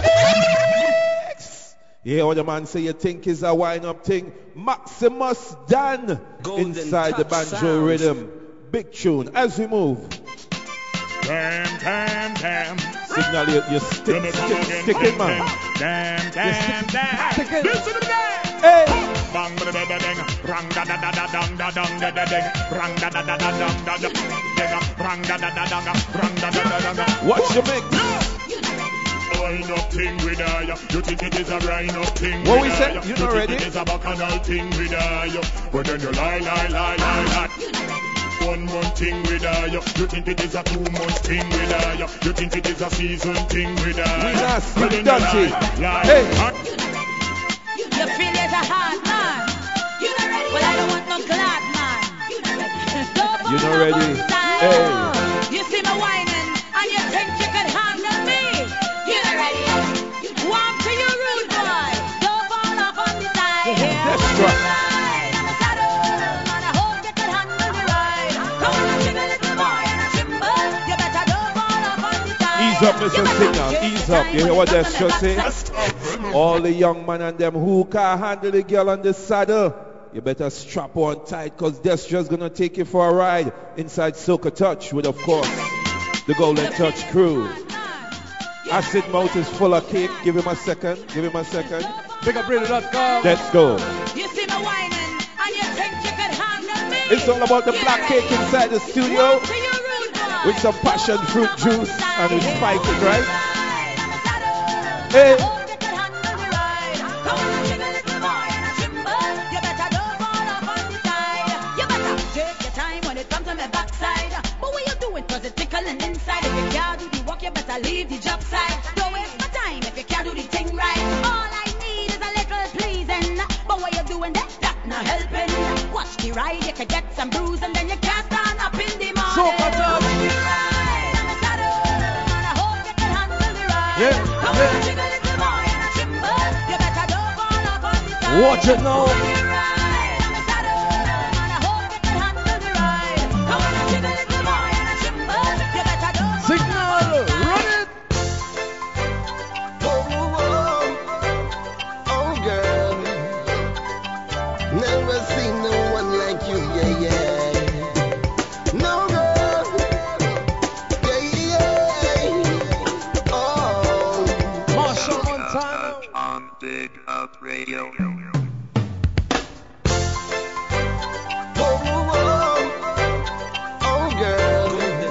Yeah, what the man say you think is a wind-up thing. Maximus Dan inside the banjo sounds. rhythm. Big tune as we move. Damn, damn, damn. Signal, you, you stick, stick, stick it, man. Damn, damn, damn. Stick it. Listen to the game. Hey! Bang bang bang bang. Rang da da da da dang da dang da da dang. Rang da da da da dang da da dang. Rang da da da dang. Rang da da da dang. Watch your mix. Wind up thing with I. You think it is a rhino thing What with we I? said? You You not think ready? it is a bacchanal thing with I. But then you lie, lie, lie, lie, lie. One month thing with I. You think it is a two month thing with I. You think it is a season thing with I. We not But then you dirty. lie, lie. Hey. You feel there's a hard man. Well, I don't want no glad man. You not ready? Hey. You see me whining, and you think you could handle me. You not ready? Warm to your rude boy. Don't fall off on the side. That's right. Ride on the saddle, and I hope you can handle the ride. Come on, sing a little boy and a timber. You better don't fall off on the side. Ease up, Mister Signal. Ease up. You hear what that's just say? All the young man and them who can't handle the girl on the saddle, you better strap on tight, because that's just gonna take you for a ride inside Soca Touch with, of course, the Golden Touch crew. Acid Mouth is full of cake. Give him a second. Give him a second. Big up radio dot com. Let's go. You see me whining, and you think you could handle me. It's all about the black cake inside the studio To your rude boy. with some passion fruit juice and we spike it, right? Hey. Hope you can handle the ride. Come on, sing a little boy and a timber. You better don't fall off on Well, and inside, if you can't do the work, you better leave the job site. Don't waste my time if you can't do the thing right. All I need is a little pleasing, but what you doing that, that not helping. Watch the ride, you can get some bruise, and then you can't stand up in the morning. So much up. When you ride on the saddle, and I hope you can handle the ride. Yeah, Come yeah. on, jiggle it more and a tremble. You better don't fall off on the side. Watch it now. When you ride on the saddle, and I hope you can handle the ride. Come on, jiggle it more and a tremble. You better don't fall Signal, run it. Oh, oh, oh, girl. Never seen no one like you, yeah, yeah. No, girl. Yeah, yeah. Oh. Marshall Montano. On Big Up Radio. Oh, oh, oh, girl.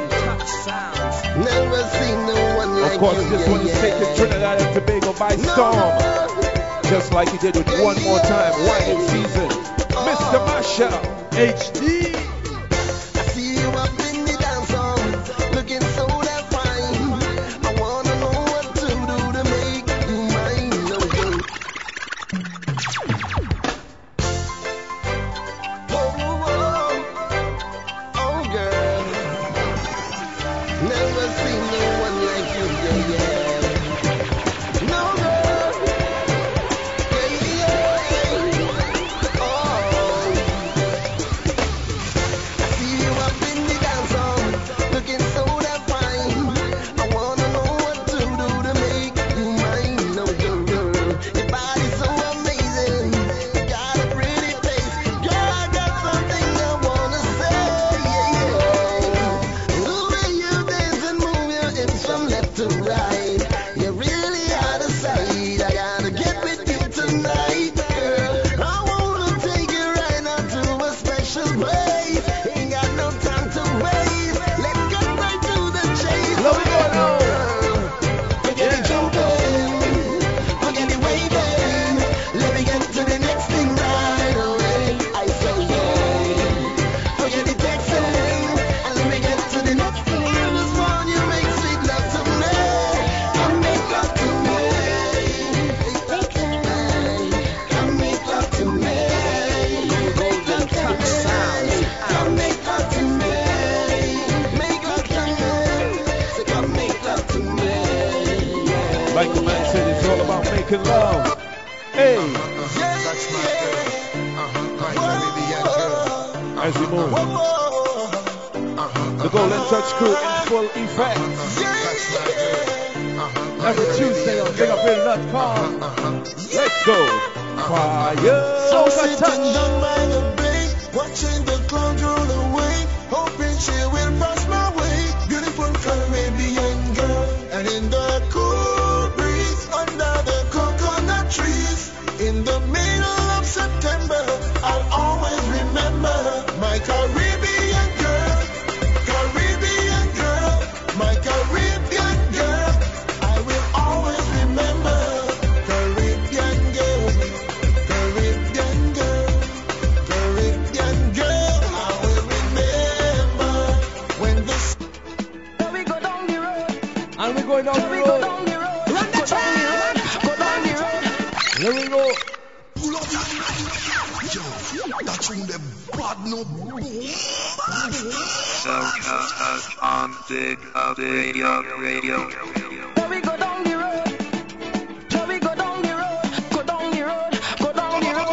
Never seen no one like Of course, you, this yeah, one is yeah. taking Trinidad and Tobago by storm. Just like he did with One More Time, Winding Season. Mister Marshall. H D. I see you up in the dance hall, looking so damn fine. I wanna know what to do to make you mine. No good. Oh, oh, oh, girl. Never seen no one like you, yeah, yeah. No, girl. Yeah, yeah. Oh. I see you up in the dance hall, looking so damn fine. I wanna know what to do to make you mine. No, girl, your body's so amazing. You got a pretty face, girl. I got something I wanna say. Yeah, yeah. The way you dance and move your hips from left to right, you really out of sight. I gotta get with you tonight, girl. I wanna take you right now to a special place. Ain't got no time to waste. Let's get right to the chase. Let me go now. Forget it jumping, forget it waving. Let me get to the next thing right away. I say yeah. Forget it texting, and let me get to the next thing. I just want you make sweet love to me. Come make love to me. Come make love to me. Golden touch sounds. Come make love to me. Make love to me. Say come make love to me. Yeah. Like the man said, it's all about making love. Hey, as we move, the Golden Touch crew in full effect. Every Tuesday on big up radio dot com. Let's go. Fire. Soca Touch. Watching the clouds roll away, hoping she will pass my way. Beautiful Caribbean girl, and in the cool breeze under the coconut trees, in the middle of September, I'll always remember my Caribbean girl, Caribbean girl, my Caribbean girl. I will always remember Caribbean girl, Caribbean girl, Caribbean girl. I will remember when the When we go down the road, And we're going down the we go road. down the road, run the track, go down the road. Here we go. Pull up your yo, that tune them bad no Soca Touch on Big Up Radio. Radio. When we go down the road, when we go down the road, go down the road, go down the road.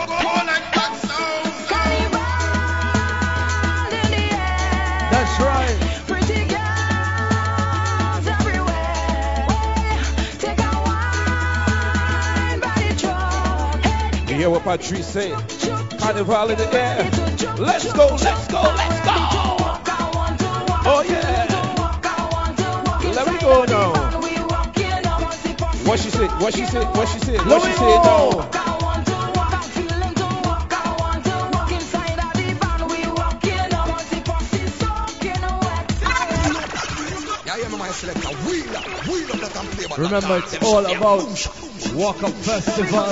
Carnival in the air, That's right. pretty girls everywhere. Take a wine by the truck, You hear what Patrice say? Carnival in the air. Let's go, let's go, let's go. Oh yeah. Let me go now. What she said? What she said? What she said? What she said now? Remember, it's all about Walk Up Festival.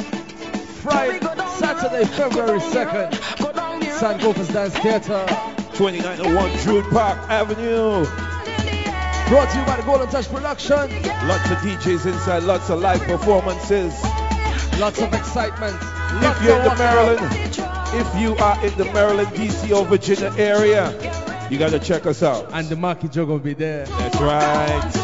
Friday, Saturday, February second, San Gophers Dance Theatre. twenty-nine oh one Druid Park Avenue. Brought to you by the Golden Touch Production. Lots of D Js inside, lots of live performances. Lots of excitement. If Lots you're in of the wonder. Maryland, if you are in the Maryland, D C or Virginia area, you gotta check us out. And the Marky Joe gonna be there. That's right.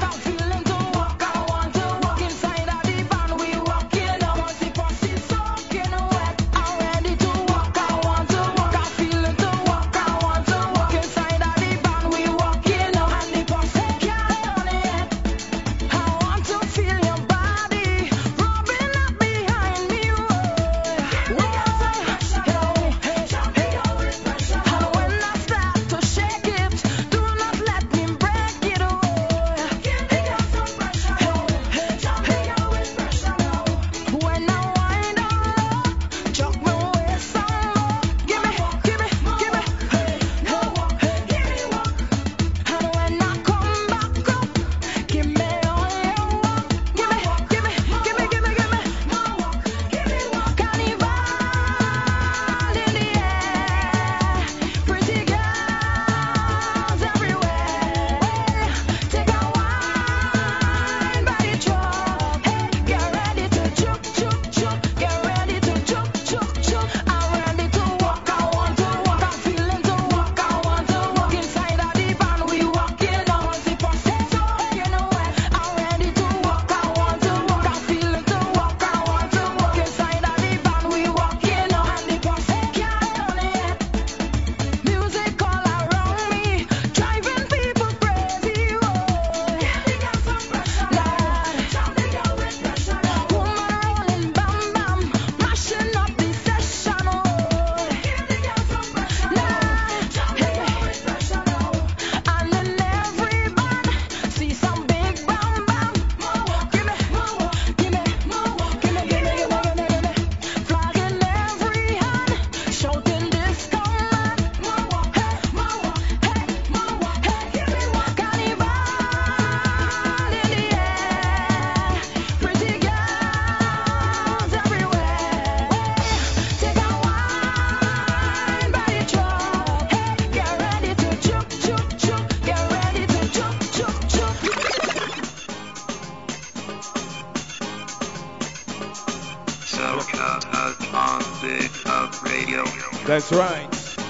That's right.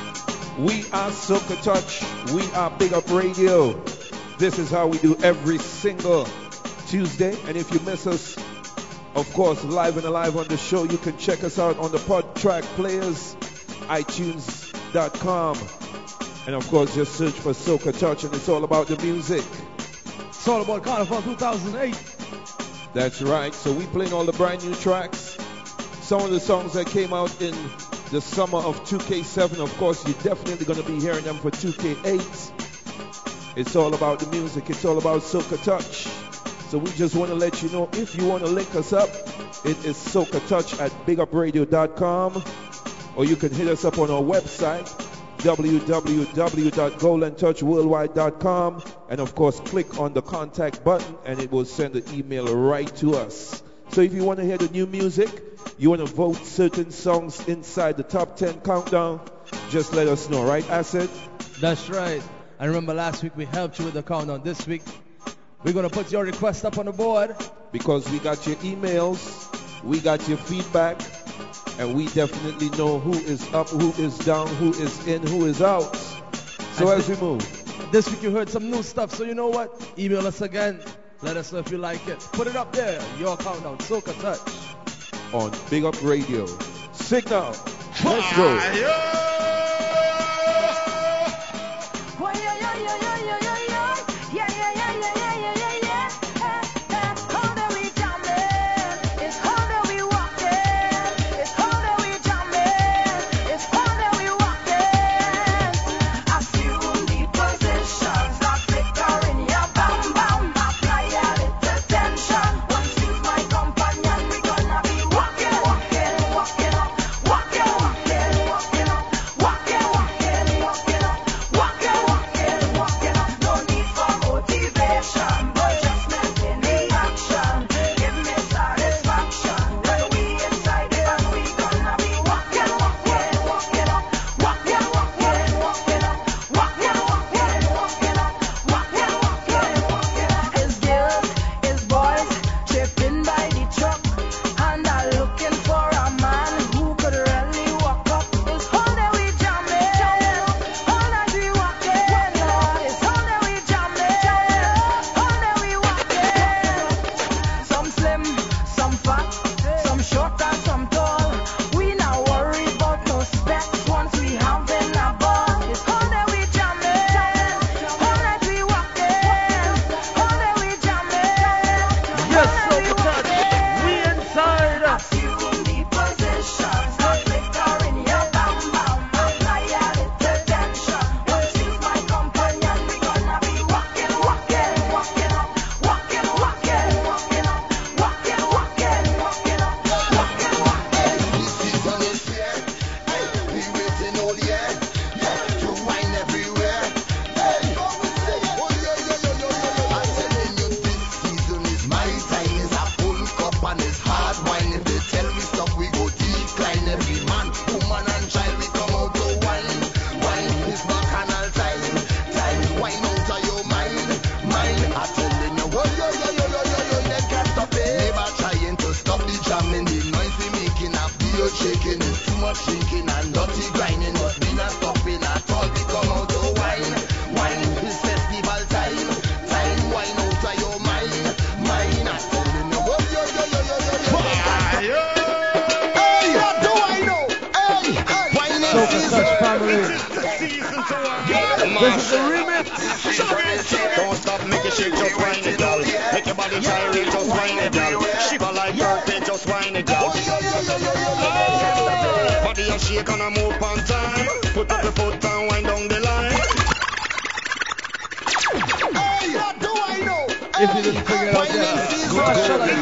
We are Soca Touch. We are Big Up Radio. This is how we do every single Tuesday. And if you miss us, of course, live and alive on the show, you can check us out on the Pod Track Players, i tunes dot com. And of course, just search for Soca Touch, and it's all about the music. It's all about Carnival two thousand eight. That's right. So we playing all the brand new tracks. Some of the songs that came out in the summer of two K seven, of course, you're definitely going to be hearing them for two K eight. It's all about the music. It's all about Soca Touch. So we just want to let you know, if you want to link us up, it is Soca Touch at big up radio dot com, or you can hit us up on our website, w w w dot golden touch worldwide dot com, and of course, click on the contact button, and it will send an email right to us. So if you want to hear the new music, you want to vote certain songs inside the top ten countdown, just let us know, right, Acid? That's right. And remember, last week we helped you with the countdown. This week, we're going to put your request up on the board. Because we got your emails, we got your feedback, and we definitely know who is up, who is down, who is in, who is out. So and as we move. This week you heard some new stuff, so you know what? Email us again. Let us know if you like it. Put it up there. Your countdown, Soca Touch. On Big Up Radio. Signal. Let's go. much drinking and dirty grinding, but we not stopping at all. We come out to wine, wine. It's festival time, time. Wine out of your mind, mind. I'm telling you, oh, yo, yo, yo, yo, yo, yo. Hey, what do I know? Hey, wine is season. This is the remix. Don't stop, make it shake, just whine it, girl. Make your body gyrate, just whine it, girl. Shiver like birthday, just whine it, girl. Body a shake and a move on time. Put up your foot and wind down the line. Hey, what do I know? If you didn't figure it out yet, Marshall and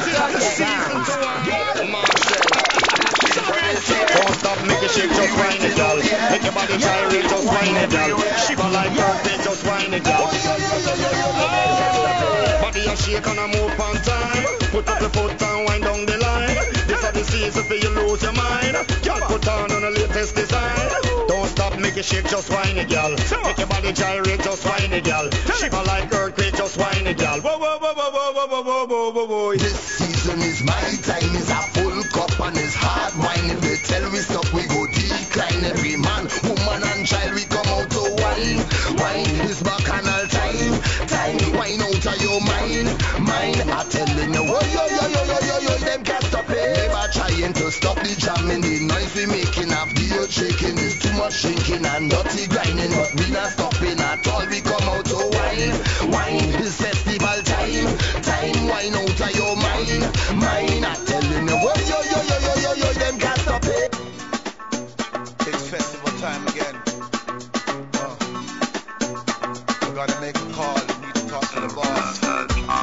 Don't stop, make it shake, just whine it, girl. Make your body gyrate, just whine it, girl. Shiver like birthday, just whine it, girl. Body a shake and a move on time. Put up your foot and wind down the line. This is the season for you lose your mind. Girl, put on on the latest design. Don't stop, make it shake, just whine it, girl. Make your body gyrate, just whine it, girl. Shiver like earthquake, just whine it, girl. Whoa, whoa, whoa, whoa, whoa, whoa, whoa, whoa, whoa, whoa. This season is my time, is a full cup and it's hard wine. If they tell we stop, we go decline. Every man, woman and child, we come out to wine. Wine is bacchanal time, time. Wine out of your mind, mind. I'm telling you, oh, yo, yo, yo, yo, yo, yo, them can't stop it. Never trying to stop the jamming, the noise we making, up the earth shaking. Is too much drinking and dirty grinding, but we not stopping at all. We come out to wine, wine is festival time, time. Wine out of your mind, mind. I'm telling you, oh, yo, yo, yo, yo, yo, yo, them can't stop it. It's festival time again. Uh, we gotta make a call. We need to talk to the boss. Uh,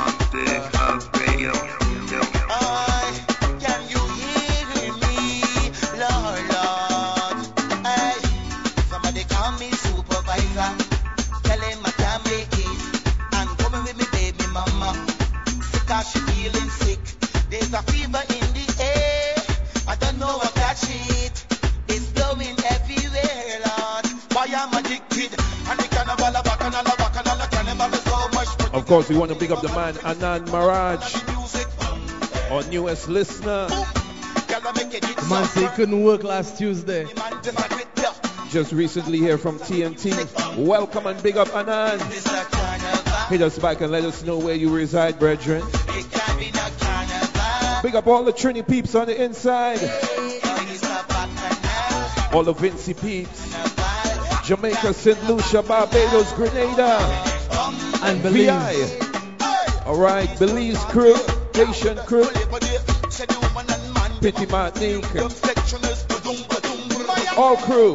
I, can you hear me, Lord, Lord? Hey, somebody call me supervisor. Tell him I can't make it. I'm coming with me baby mama. Sick as she feeling sick. There's a fever in the air. I don't know what that shit. It's blowing everywhere, Lord. Why I'm addicted. And the carnival, a bacchanal, a bacchanal, a carnival is so much. Of course, we want to pick up the man Anand Maraj, our newest listener. The man said he couldn't work last Tuesday. Just recently here from T N T. Welcome and big up Anand. Hit us back and let us know where you reside, brethren. Big up all the Trini peeps on the inside. All the Vincy peeps. Jamaica, Saint Lucia, Barbados, Grenada. And Belize. V I. Alright, Belize crew, Haitian crew. Petit Martinique. All crew.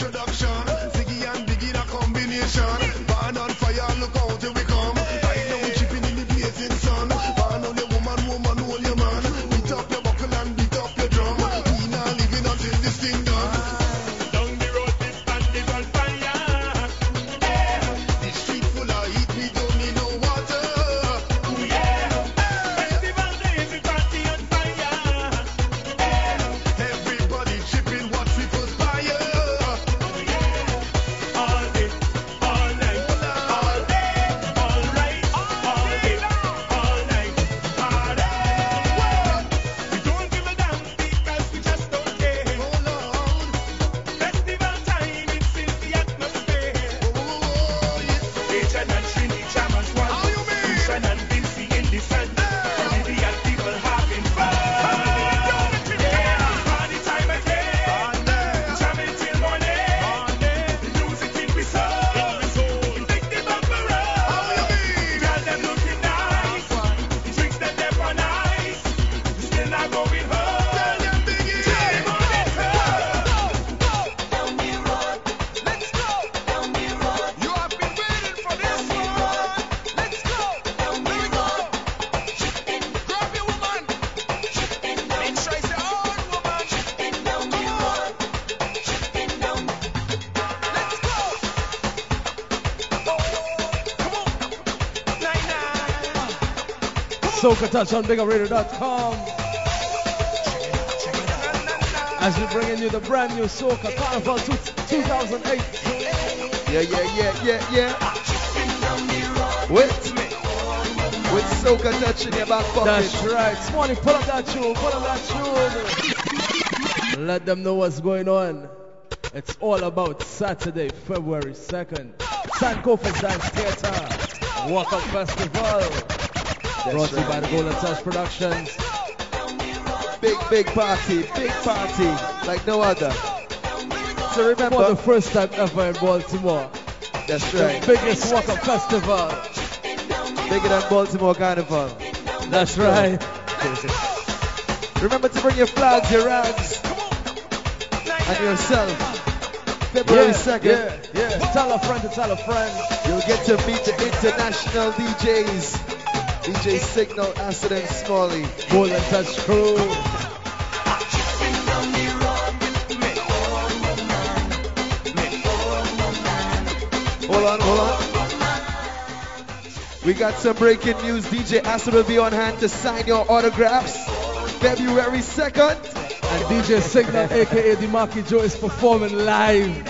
Born on fire, look out till we come. Right now we Soca Touch on big up radio dot com. As we bring in you the brand new Soca Carnival two thousand eight. Yeah, yeah, yeah, yeah, yeah. With, with Soca Touch in your back pocket. That's right. Smallie, pull up that tune, pull up that tune. Let them know what's going on. It's all about Saturday, February second. Sankofa's Dance Theatre. Walk Up Festival. That's Brought to you right. by the Golden Touch Productions. Big, big party, big party, like no other. So remember, For the first time ever in Baltimore. That's The right. biggest Walk Up Festival. Bigger than Baltimore Carnival. That's right. Remember to bring your flags, your rags, and yourself. February second. Yeah, yeah. Tell a friend to tell a friend. You'll get to meet the international D Js. D J Signal, Acid and Smallie. Golden Touch Crew. Hold on, hold on. We got some breaking news. D J Acid will be on hand to sign your autographs. February second. And D J Signal, aka Dimaki Joe, is performing live.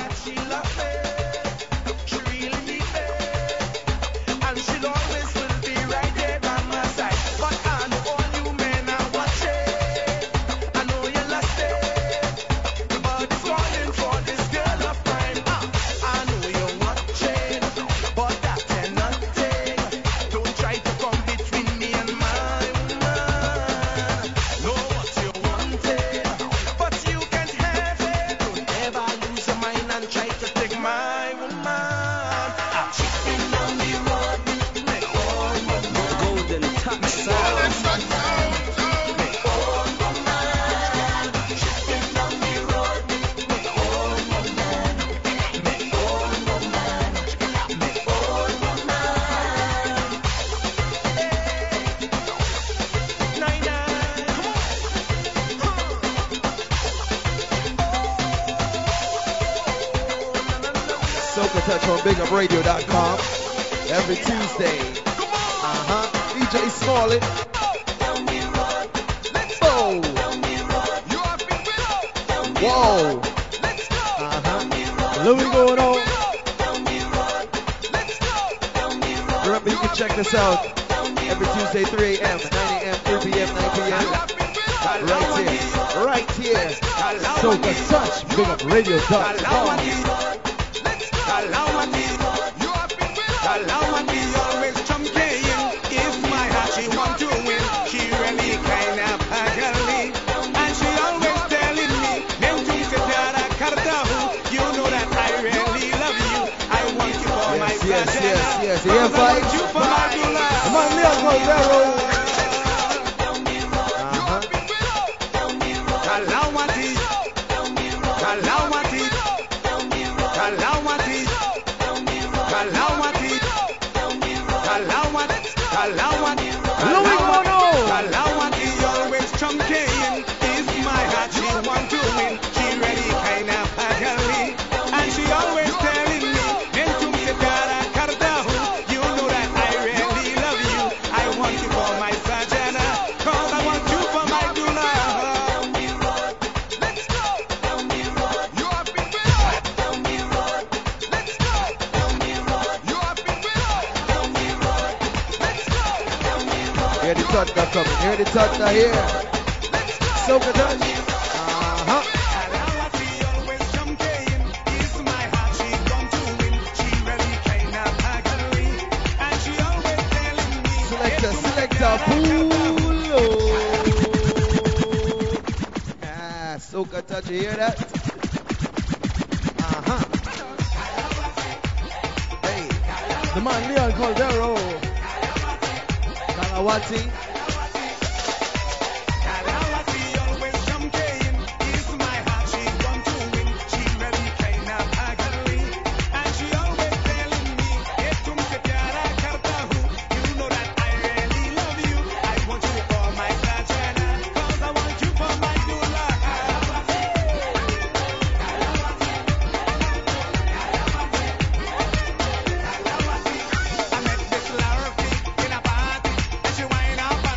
Soca Touch on big up radio dot com every Tuesday. Uh-huh. D J Smallie. Whoa. Whoa. Uh-huh. Louis going on. Remember, you can check this out every Tuesday, three a.m., nine a.m., three p.m., nine p.m. Right here. Right here. Soca Touch, big up radio dot com. Allow me, allow me, always champion. If my heart she want to win, she really kind of ugly. And she always telling me, "Ven tu se para cartahu." You know that I really love you. I want you for my Yes, yes, pleasure. yes, yes. I Yeah, want fight. you for my true love. Come on, Leon Caldero. Uh-huh. Kalawati, Kalawati, Kalawati, Kalawati, Kalawati, Kalawati, Louis Mono. Kalawati always champion. If my heart she want to win, she really kind of ugly. And she always telling me, "Entum se para cardahu." You know that I really love you. I want you for my sajana, 'cause I want you for my dula. Hear the thunder coming. Hear the thunder here. Soca Touch. Uh-huh. Selector, selector, Pulo. Ah, Soca Touch, you hear that? Uh-huh. Hey. The man Leon Caldero. Kalawati. I met this Laura in a party, and she wind up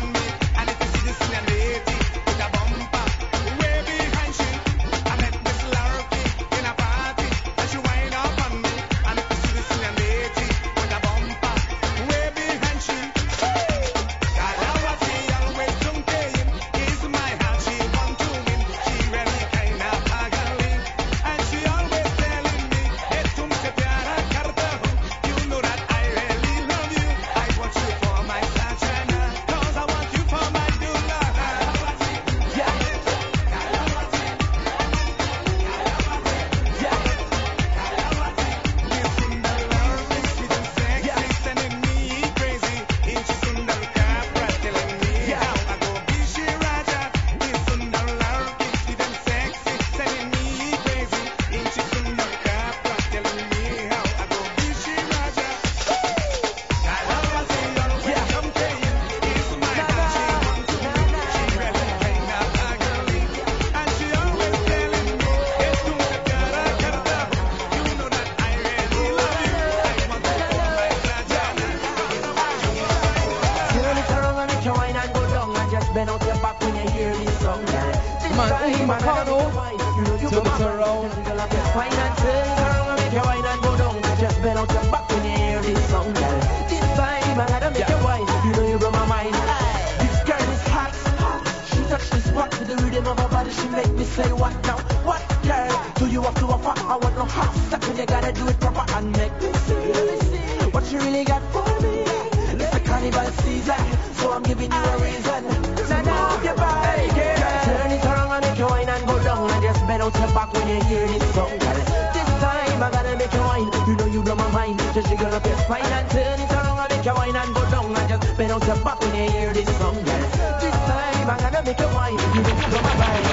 bend out your back when you hear this song, girl. This Man, time, Uzi I gotta Macano. make you wine. You know you Turn go it back. around. Girl, I get fine and turn it around and make you wine and go down. Just bend out your back when you hear this song, girl. This time, I gotta make you wine. You know you blow my mind. This girl is hot. She touch the spot with the rhythm of her body. She make me say, what now? What, girl? Do you have to offer? I want no half step, and you gotta do it proper and make me see what you really got for me. It's a carnival season, so I'm giving you a reason. Now, now, your body, girl. Turn it around and make you wine and go down, and just bend out your back when you hear this song, girl. This time, I gotta make you wine. You know you blow my mind. Just jiggle up your spine and turn it around and make you wine and go down, and just bend out your back when you hear this song, girl. This time, I gotta make you wine. You know you blow my mind.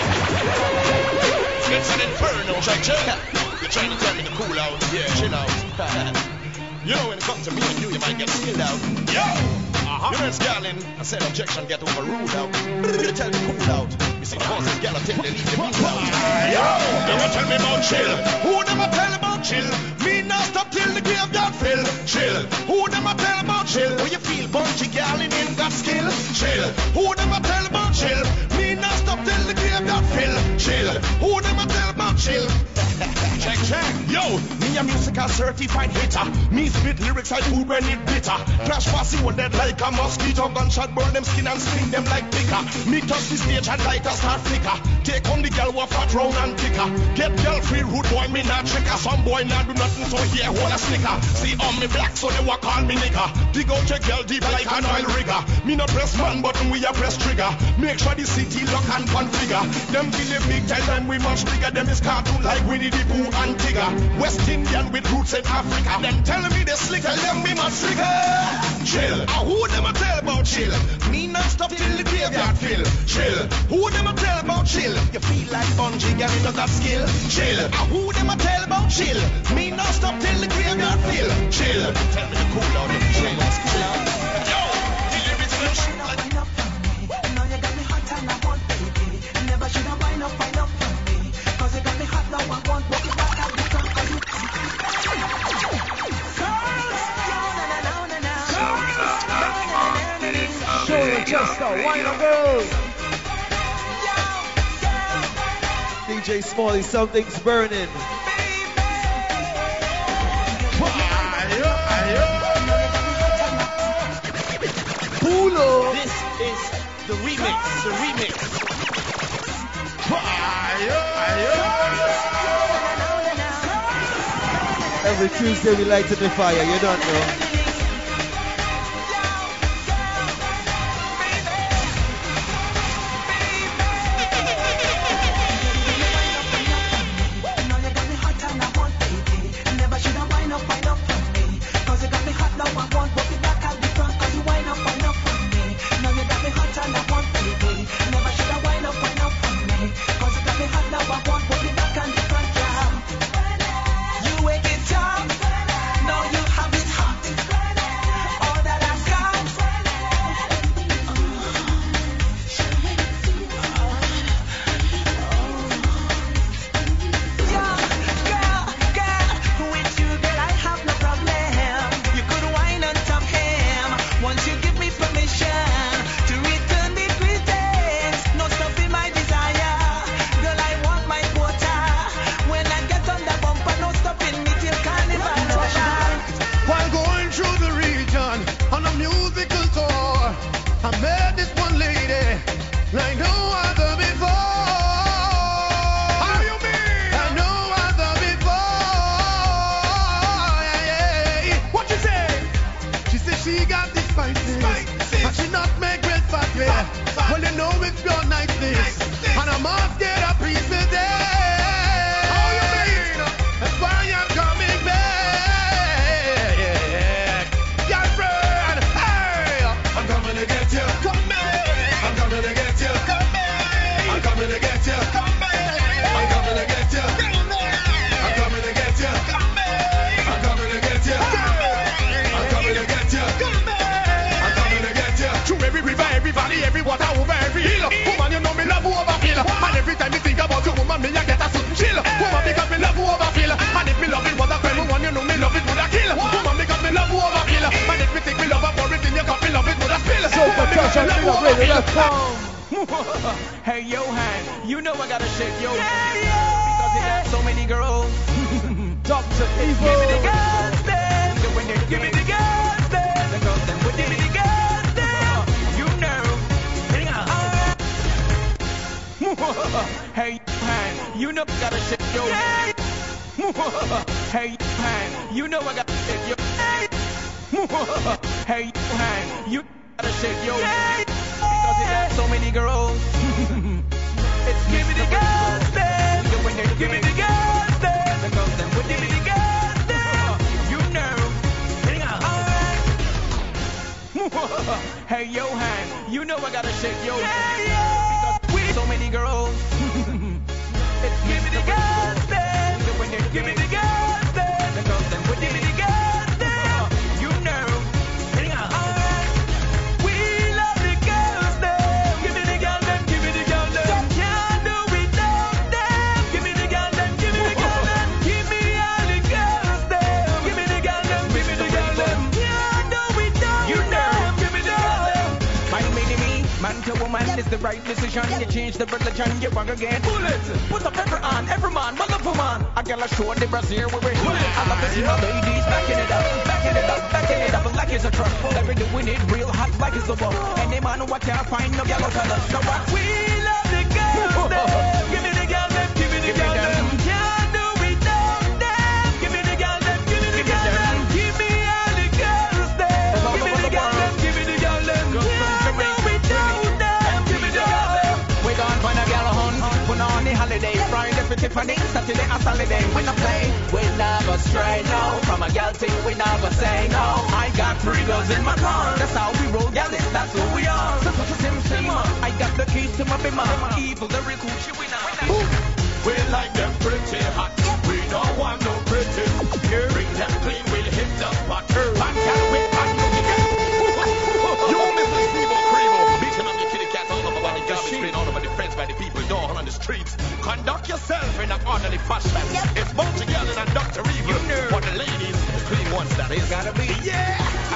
It's an inferno, check, check. You're trying to tell me to cool out, yeah, chill out. You know when it comes to me and you, you might get skilled out. Yo! Uh-huh. You know it's galling. I said objection get overruled out. You tell me cool out. You see, causes gal I think they leave the meat out. Yo! Never tell me about chill. Who never tell about chill? Me not stop till the graveyard fill. Chill. Who never tell about chill? When you feel bunchy gal in him got skill. Chill. Who never tell about chill? Me not stop till the graveyard fill. Chill. Who never tell about chill? Check, check. Yo, me a musical certified hitter. Me spit lyrics I do burn it bitter. Clash fussy one dead like a mosquito. Gunshot burn them skin and sting them like picker. Me touch the stage and light a start flicker. Take on the girl who fat round and thicker. Get girl free rude boy me not tricker. Some boy not do nothing so here hold a snicker. See on me black so they walk call me nigga. Dig out your girl deep like an oil rigger. Me not press man button we a press trigger. Make sure the city lock and configure. Them feel it big tell them we much bigger. Them is cartoon like Winnie the Pooh and Tigger. West Indian with roots in Africa. Them telling me they slick, tell them we much slicker. Chill. Ah, who them a tell about chill? Me not stop till the graveyard fill. Chill. Who them a tell about chill? You feel like bungee, girl, you know that skill. Chill. Ah, who them a tell about chill? Me not stop till the graveyard fill. Chill. Tell me to cool out, chill. Let's cool out. Yo, the lyrics will shoot like. Now you got me hot and I want baby. Never should have wind up, wind up for me. Cause you got me hot now I want what you back and become. Cause you Show me just a wine and go. D J Smalley, something's burning. Pulo. This is the remix, the remix. Every Tuesday we light the fire, you don't know. Soca touch and up radio dot com. Hey, yo, hand, you know I gotta shake yo hand. Because it got so many girls. Doctor Evil. Give me the girls, then. When they give me the girls, then. The girls, then. Give me the girls, then. You know. Hey, hand, you know I gotta shake yo hand. Hey, hand, you know I gotta shake yo hand. Hey, hand, you gotta shake yo hand. Because it got so many girls. It's give me the girls, then. When they give me the girls, then. The girls, then. When give me the girls, then. You know. Hey, yo, hand, you know I gotta shake yo hand. Because we so many girls. It's give me the girls, then. When they give me the girls, then. The girls, then. When give me the girls, then. You know. We love the girls, then. Give me the girls, then. Give me the girls, then. Can't do without them. Give me the girls, then. Give me the girls, then. Give me all the girls, then. Give me the girls, then. Give me the girls, then. Can't do without you know. Give me the girls, then. My mini me, man to woman is the right decision. You change the religion, you want to get bullets. Put the pepper on every man, mother for man. I gotta show the brazier where we're doing. I love to see my ladies backing it up, backing it up, backing it up like it's a truck. Like we're doing it real hot like it's the wall. And they man what can't find no yellow color. So what? We love the girls, them. Give me the girls, them. Give me the girls, them. Can't do without them. Give me the girls, them. Give me the girls, them. Give me all the girls, them. Give me the girls, them. Give me the girls, them. Can't do without them. Give me the girls, them. We gone for the girl hunt. Put on the holiday. Friday for Tiffany. Saturday a holiday. When I play, we never stray, no. From a girl thing, we never say no. I got three girls in my car. That's how we roll, girl. That's who we are. So put us in simmer. I got the keys to my bimmer. Evil, the real cool shit, we know. We like them pretty hot. We don't want no pretty. Bring them clean, we'll hit the spot. Hot cat with hot looking cat. You Mister Steve Cremo. Beating up your kitty cat all over by the garbage bin, all over the fence by the people down on the streets. Conduct yourself in an orderly fashion. It's both together and Doctor Evil. For the ladies, the clean ones that is. Gotta be, yeah.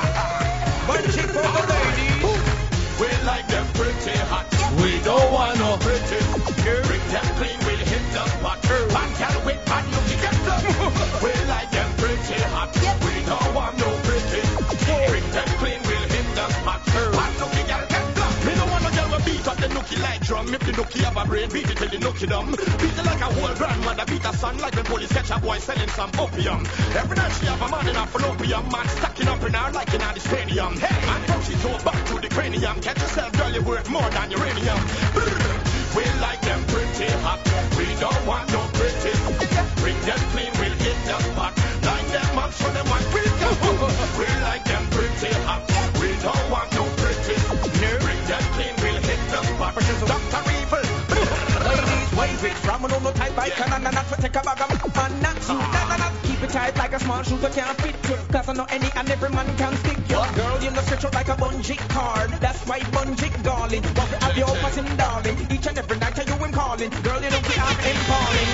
Bunch it for the ladies. We like them pretty hot. We don't want no pretty. Bring them clean, we'll hit the spot. Hot cat with hot looking cat. We like them pretty hot. We don't want no pretty. Bring them clean, we'll hit the spot. Hot looking cat. Me no want no girl with beat up the nookie like drum. If the nookie have a brain, beat it till the nookie dumb. Beat it like a whole grandmother beat a son, like when police catch a boy selling some opium. Every night she have a man in a fallopian, man stacking up in her like in the stadium. Hey, man, from she toe back to the cranium. Catch yourself, girl, you're worth more than uranium. Brr. We like them pretty hot. We don't want no pretty. Bring them clean, we'll hit the spot. Like them up, show them what we got. We like them pretty hot. We don't want no pretty. Bring them clean, we'll hit the spot. Doctor Evil. Ladies, wave it. Ramming on the tight bike and I'm not for take a bag of man. Not you, not, not, not. Keep it tight like a small shooter can't fit you. Cause I know any and every man can stick you. Girl, you know stretch out like a bungee cord. That's why bungee darling. But we have your passing darling. Each and every night I you him calling. Girl, you know we have him calling.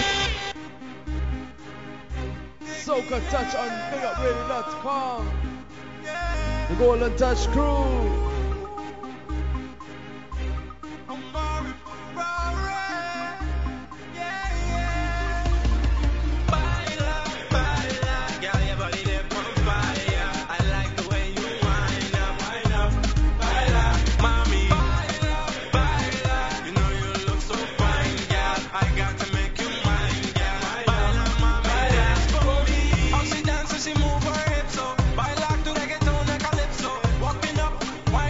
Soca Touch on big up radio dot com. The Golden Touch crew. She move her hips so, baila tu reggaeton and calypso. Walking up, wine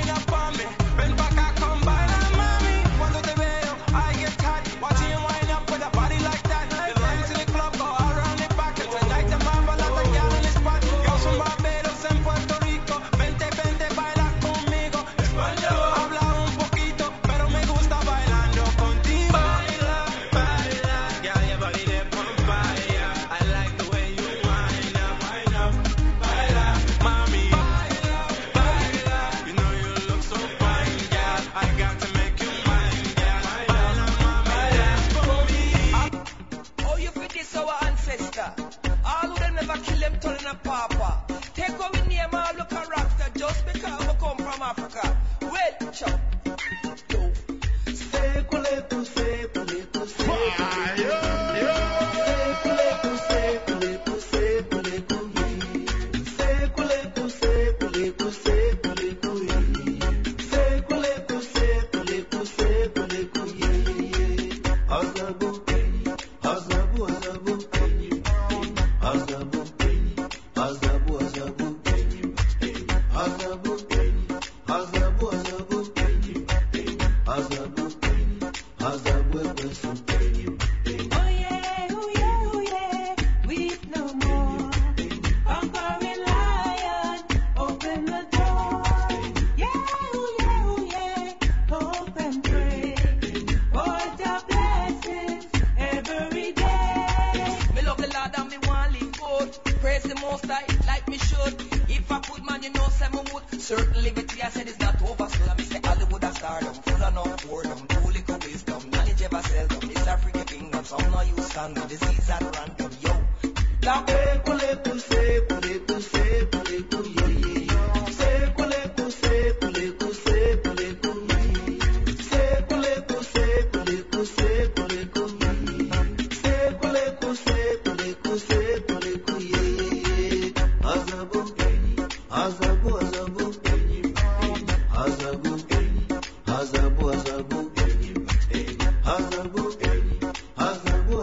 Azabu, azabu, azabu, azabu, azabu. Oh yeah, oh yeah, oh yeah, weep no more. Conquering lion, open the door. Yeah, oh yeah, oh yeah, hope and pray for the blessings every day. Me love the Lord and me want live good. Praise the Most High like me should. If I put man, you know, say me would. Certain liberty, I said it's not over. So I me say Hollywood a stardom, full of no boredom, too little wisdom, knowledge ever seldom. This African kingdom, some no use scandal, disease at random, yo. La Kule kuse, kule kuse, kule kule, yeah, yeah. Se kule kuse, kule kuse, kule kule. Se kule kuse, kule kuse, kule kule. Se kule kuse, kule kuse, kule kule, yeah, yeah. Azabu, azabu, azabu, azabu, azabu, azabu, azabu, azabu, azabu,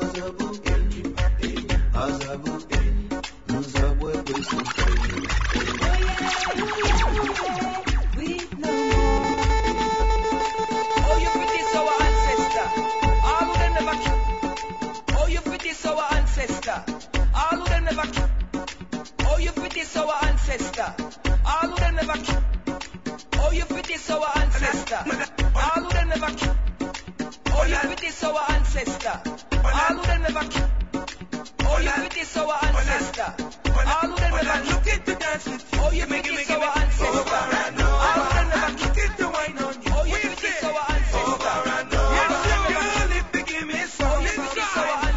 azabu, azabu, azabu, Oh, you pretty our ancestor. All of them never keep. Oh, you pretty our ancestor. All of them never keep. Oh, you pretty our ancestor. All of them never keep. Oh, you pretty our ancestor. All of them never keep. Oh, you pretty our ancestor. All of them never keep. Oh, you pretty our ancestor. All of them never keep. Look at the dance with you. Oh, you pretty our ancestor. All of them never keep. Look at the wine on you. Oh, you pretty our ancestor. Yes, girl, if you give me some inside.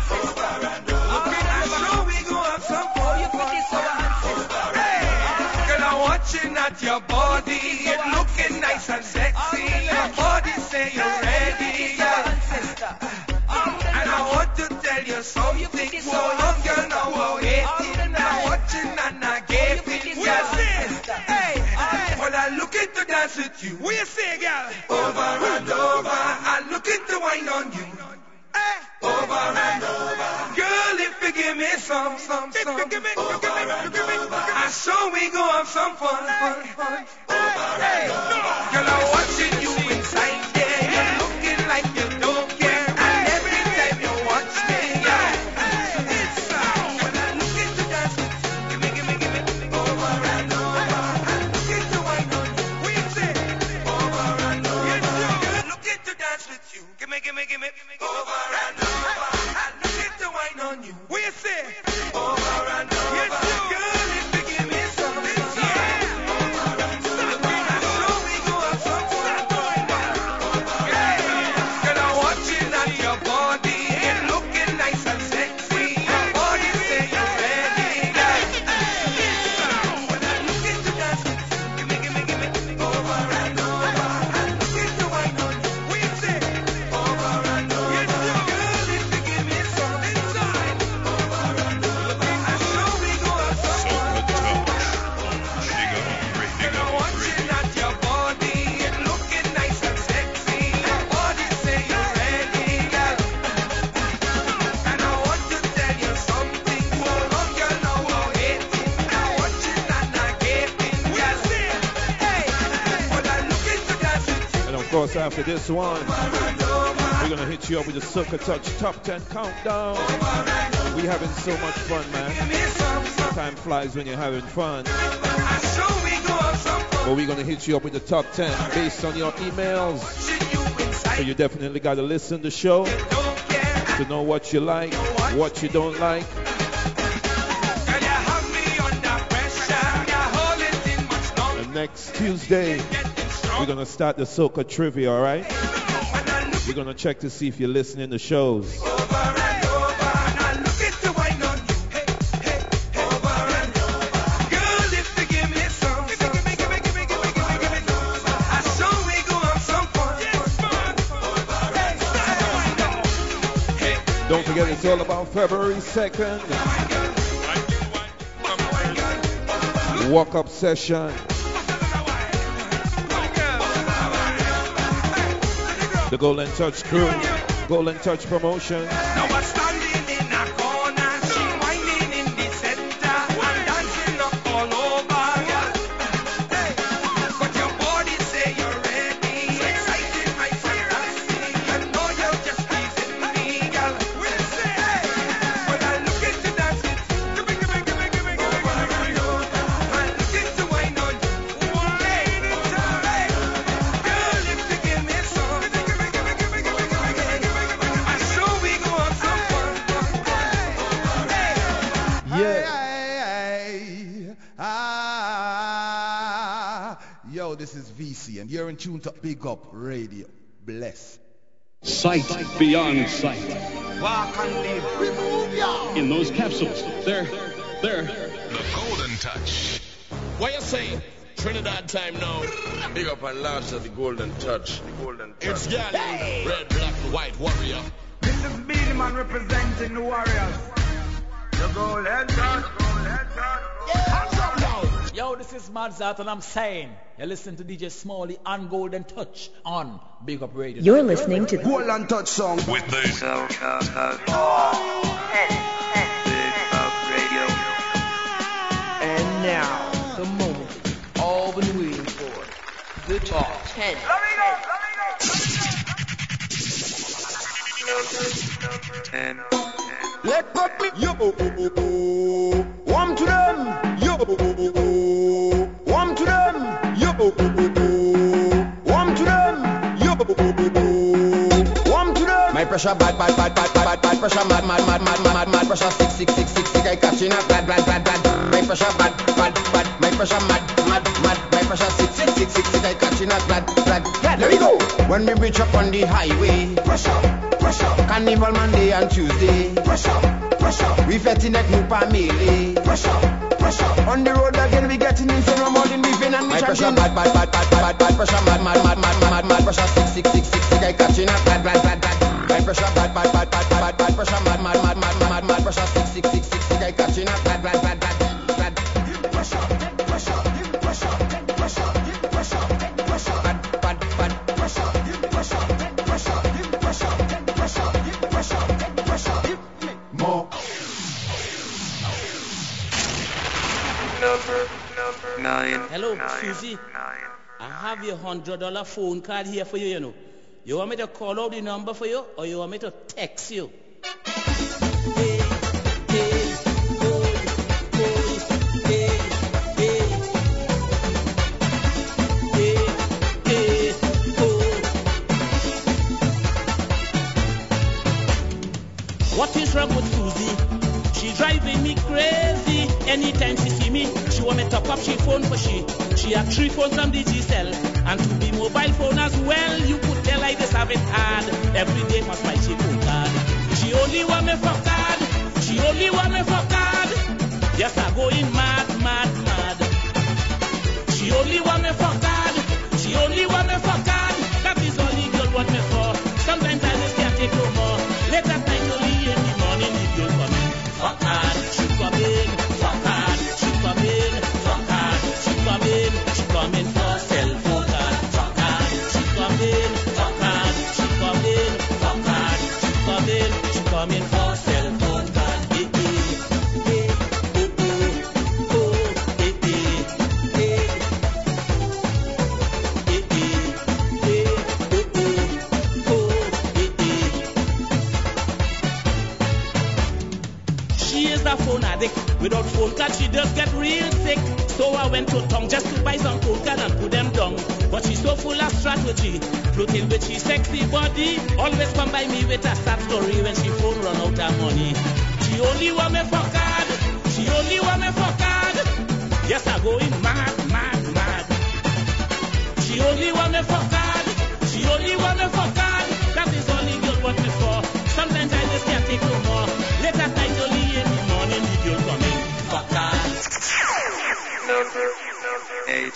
I know we gon' have some fun. Hey, girl, I'm watching at your body. It looking nice and sexy. Your body say you're ready. And I want to tell you something. So long, girl, now we're waiting. I'm watching and I gave it. Hey, hey, well, I'm looking to dance with you. What you say, girl? Over and over. I'm looking to wine on you. Hey, over and over. Girl, if you give me some, some, some. If you give me, over you give me, you give me, you give me. I sure we gon' have some fun, fun, fun. Hey, girl, I'm watching you inside there. You're looking like you don't care. And every time you watch me, yeah. It's uh, when I'm looking to dance with you. Give me, give me, give me. Over and over. I'm looking to wine on you. What you say? Over and over. Girl, looking to dance with you. Give me, give me, give me. Over and over. I'm looking to wine on you. What you say? Over and over. Yes, girl, if you give me some, yeah. Over and over. I know we gon' have some fun. Yeah. Girl, I'm watching at your body. It looking nice and sexy. Your body say you're ready. Yeah. When I'm looking to dance with you, give me, give me, give me. Over and over. I'm looking to wine on you. What you say? Over and over. Yes, girl, if you give me some inside. Over and over. I know we gon' have some fun. Girl, I'm watching at your body. It looking nice and sexy. Your body say you're ready, girl. And I want to tell you something. So long, girl, now we're waiting. I'm watching and I'm gaping. Yes, hey, well, I'm looking to dance with you. And of course, after this one, we're gonna hit you up with the Soca Touch Top ten Countdown. We having so much fun, man. Time flies when you're having fun. But we're gonna hit you up with the top ten based on your emails. So you definitely gotta listen to the show to know what you like, what you don't like. And next Tuesday, we're gonna start the Soca Trivia, alright? We're gonna check to see if you're listening to shows. Don't forget, it's all about February second. Walk up session. The Golden Touch crew, Golden Touch promotion. this is V C, and you're in tune to Big Up Radio. Bless. Sight beyond sight. Walk and live. Remove ya. In those capsules, they're, they're... The Golden Touch. What you saying? Trinidad time now. Big up and launch of the Golden Touch. The Golden Touch. It's Galley, hey. Red, black, and white warrior. This is Beenie Man representing the Warriors. The Golden Touch. Hands up now. Yo, this is Madzat and I'm saying, you're listening to D J Smalley and Golden Touch on Big Up Radio. You're listening to the Golden Touch song with the Big Up Radio. And now, the moment all been waiting for. The top ten. ten. Let go me. Yo, warm to them. Yo, warm to them. Yo, warm to them. Yo, warm to them. My pressure bad, bad, bad, bad, bad, bad pressure mad, mad, mad, mad, mad, mad pressure six, six, six, six, six. I catching up bad, bad, bad, bad. My pressure bad, bad, bad. My pressure mad, mad, mad. My pressure six, six, six, six, six. I catching up bad, bad, bad. There we go. When we reach up on the highway, pressure, pressure. Carnival Monday and Tuesday, pressure, pressure. We fetting like Nupa Melee, pressure, pressure. On the road again we getting in some more than we fin and we chanting. My pressure bad, bad, bad, bad, bad, bad. Pressure mad, mad, mad, mad, mad, mad. Pressure six, six, six, six, six. I catching up bad, bad, bad, bad. My pressure bad, bad, bad, bad, bad, bad. Pressure mad, mad, mad, mad, mad, mad. Pressure six, six, six, six, six. I catching up bad, bad, bad, bad, bad. Pressure, pressure, pressure, pressure, pressure, pressure. Bad, bad, bad. Pressure, pressure, pressure, pressure, pressure, pressure, pressure. More. Number, number nine. Hello, nine, Susie. Nine. I have your hundred dollar phone card here for you, you know. You want me to call out the number for you, or you want me to text you? Hey, hey, oh, oh, hey, hey. Hey, hey, oh. What is wrong with Susie? She driving me crazy. Anytime she see me, she want me top up she phone for she. She have three phones from the Digicel and to be mobile phone as well. You could tell I just have it hard. Every day must my she phone card. She only want me for card. She only want me for card. Yes, I going mad, mad, mad. She only want me for card. She only want me for card. That is all the girl want me for. Sometimes I just can't take no more. Late at night, only in the morning, the girl come in for card. She come in for card. She come in for card. She come in. She come in for cell phone card. For card. She come in for card. She come in for card. She come in. She come in for cell phone card. Eh, eh, eh, oh, oh, oh, eh, eh, eh, eh, eh, eh, oh, oh, oh, eh, eh. She is a phone addict. Without phone card, she just get real sick. So I went to town just to buy some phone card and put them down. But she's so full of strategy, floating with she sexy body. Always come by me with a sad story when she phone run out of money. She only want me for card. She only want me for card. Yes, I going mad, mad, mad. She only want me for card. She only want me for card. That is all the girl want me for. Sometimes I just can't take no more. Late at night, only in the morning, the girl coming for card. Number eight.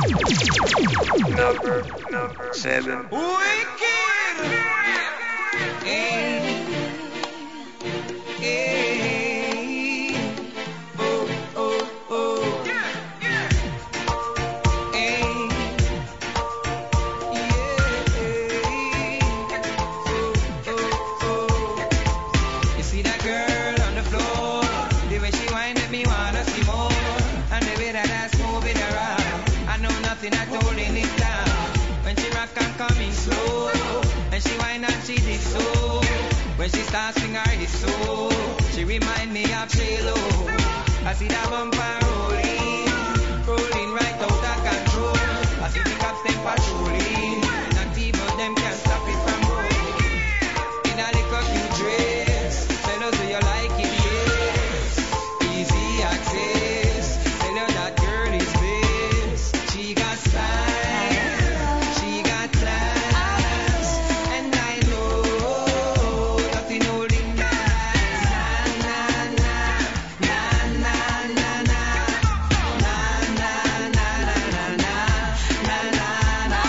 Number, number seven. Wicked. Hey. Hey. Oh, oh, oh. Yeah, yeah. Hey. Yeah. Oh, oh, oh. You see that girl on the floor? The way she whine at me, wanna see more. And the way that ass moving around, I know nothing at all in it down. When she rock and coming slow, and she whine and she did so. When she starts sing her hit so, she remind me of J-Lo. I see that bumper rolling, rolling right out of control. I see the cops them patrolling, not even them can stop it from rolling. In a little cute dress, tell us do you like it, yes. Easy access, tell her that girl is best. She got style, she got class, and I know nothing holding back. Na na na na na na na na na na na na na na na.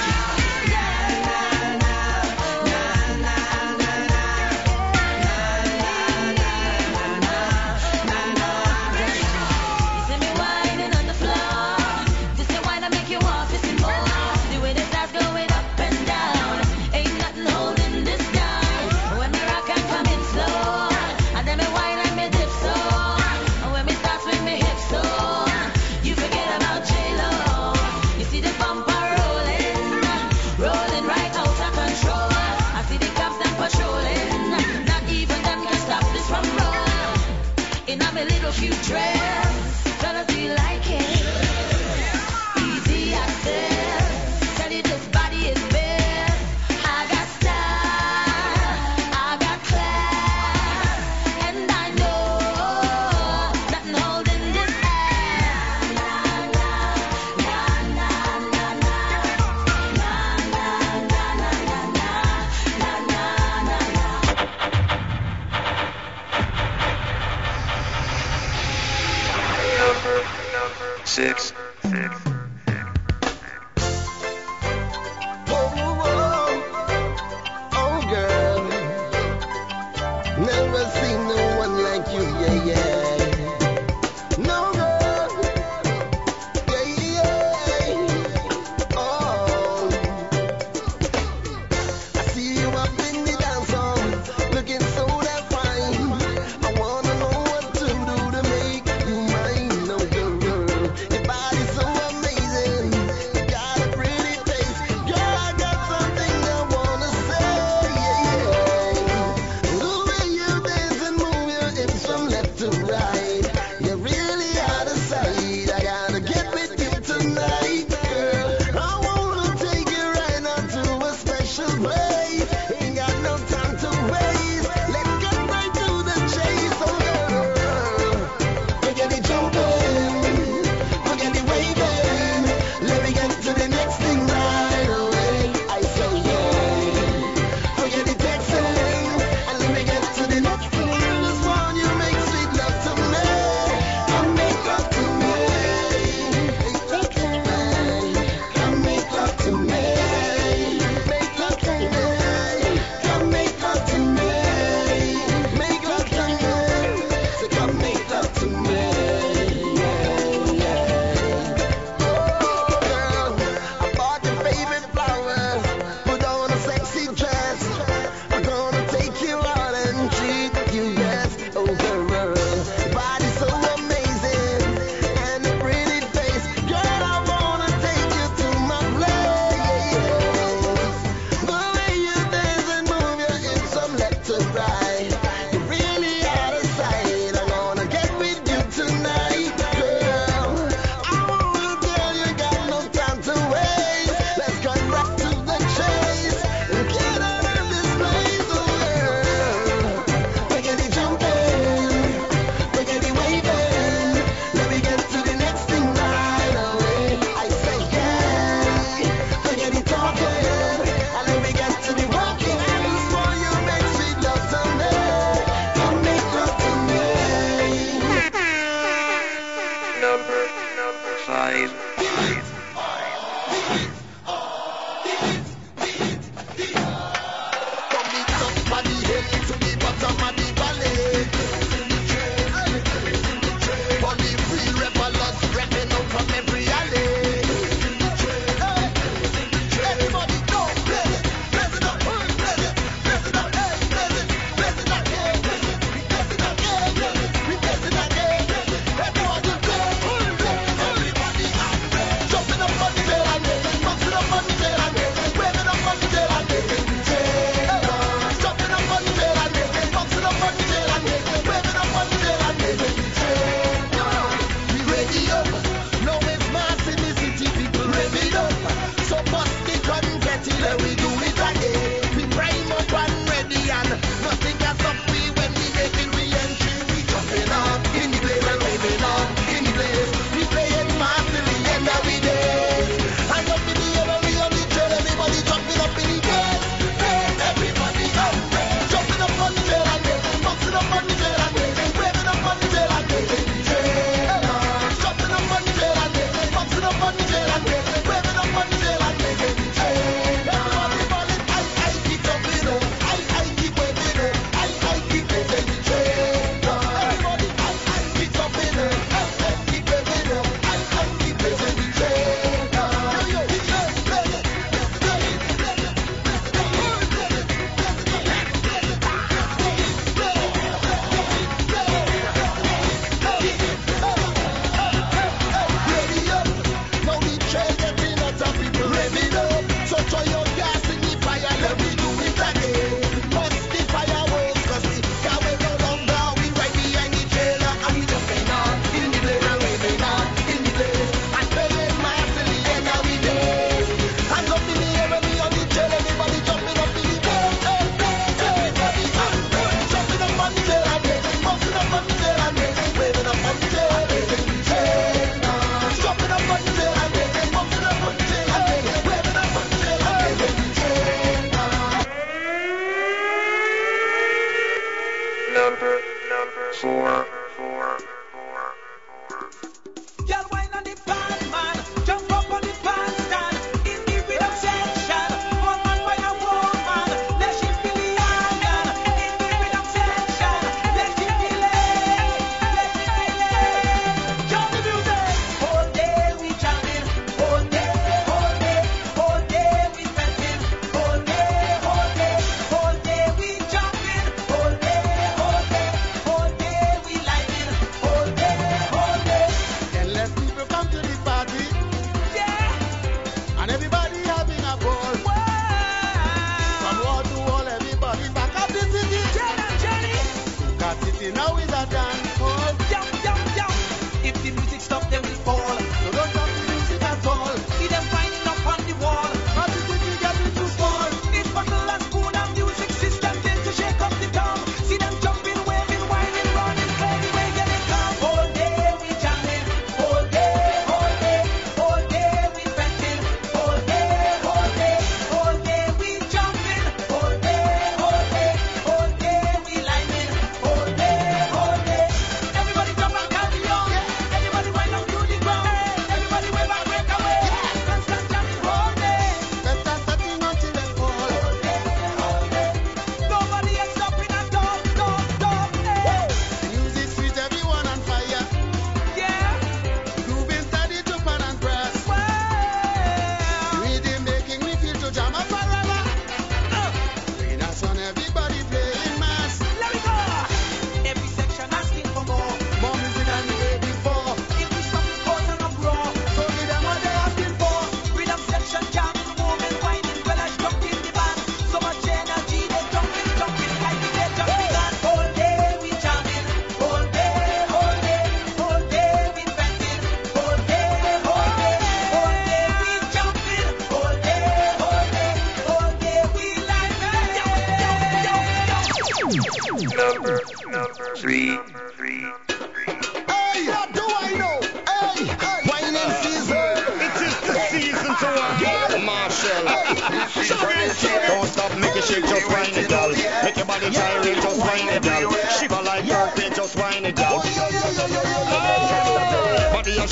You see me whining on the floor. This the wine I make you want to see more. The way the stars going up and down. Ain't nothing holding this down. When me rock and come in slow, and then me whine and me dip so. And when me start swing me hips so, you forget about J-Lo. You see the bumper rolling, rolling right out of control. I see the cops them patrolling, not even them can stop this from rolling. In a me little cute dress, fellas do you like it? Easy access, tell you this body is best. I got style, I got class, and I know nothing holding this ass. Na na na na na na na na na na na na na na. Number, number six. Six. Oh, oh, oh, girl. Never seen no one like you, yeah, yeah. No, girl. Yeah, yeah. Oh. I see you up in the dance hall, looking so that fine. I wanna know what to do to make you mine, no girl. Your body's so amazing, you got a pretty face. Girl, I got something I wanna say, yeah, yeah. The way you dance and move your hips from left to right, you're really out of sight. I gotta get with you tonight, girl. I wanna take you right out to a special place. Ain't got no time to waste. Let's get right to the chase, oh girl. Forget it jumping, forget it waving. Let me get to the next thing right away. I say yeah. Forget it texting, and let me get to the next thing. This one you make sweet love to me. Come make love to me. Make love to me. Come make love to me. Make love to me. Come make love to me. Make love to me. So come make love to me. Yeah, yeah. Oh, girl, I bought your favorite flowers, put on a sexy dress. I'm gonna take you out and treat you best. Oh, girl, your body's so amazing and a pretty face. Girl, I wanna take you to my place. The way you dance and move your hips from left to right, you're really out of sight. I'm gonna get with you tonight, girl. I wanna tell you, got no time to waste. Let's cut right to the chase and get out of this place, oh girl. Forget it jumping, forget it waving. Let me get to the next thing right away. I say yeah. Forget it talking, and let me get to the walking. This one you make sweet love to me. Come make love to me. Number, number five. Five. four. Girl, wine on the pan, man. Jump up on the pan stand. In the rhythm section. One man by a woman. Let she feel the iron. In the rhythm section. Let she feel it. Let she feel it. Jump the music. All day we jamming. All day, all day, all day we spending. All day, all day, all day we jumping. All day, all day, all day we lighting. All day, all day. Then let people come to the party. Yeah. And everybody having a ball. From wall to wall, everybody back up the city. Jen and Jenny. Got city now is a dance hall. Yum, yum, yum. If the music stop, then we fall. So don't stop the music at all. See them winding up on the wall. Not the city getting too small. It's buckle and spoon and music system built to shake up the town. See them jumping, waving, whining, running, crazy way getting calm. All day we jamming. All day, all day, all day we spending. All day, all day, all day we jumping. All day, all day, all day we lining. All day, all day. Everybody jump and carry on. Everybody wind up to the ground. Everybody wave and break away. Constant jamming all day. Let's start starting until they fall. Nobody else stopping at all, stop, stop, hey. The music sweet, everyone on fire. Yeah, Grooving steady to pan and grass. well, Rhythm making me feel to jam up forever. Rain us on everybody playing mass. let me go. Every section asking for more. More music than the day before. If we stop, it cause an uproar. So give them what they asking for. Rhythm section jamming, moving, winding, well I jumped in the band. So much energy, they jumping, jumping, like the day jumping on. All day we jamming, all day, all day, all day we spending. All day, all day, all day we jumping. All day, all day, all day we live. Number, number three, three. Hey, what do I know? Hey, whining season. It is the season to wine. Marshall. Don't stop, make it shake, just whine it, doll. Make your body gyrate, just whine it, doll. Shiver like birthday, just whine it, doll. Body a shake.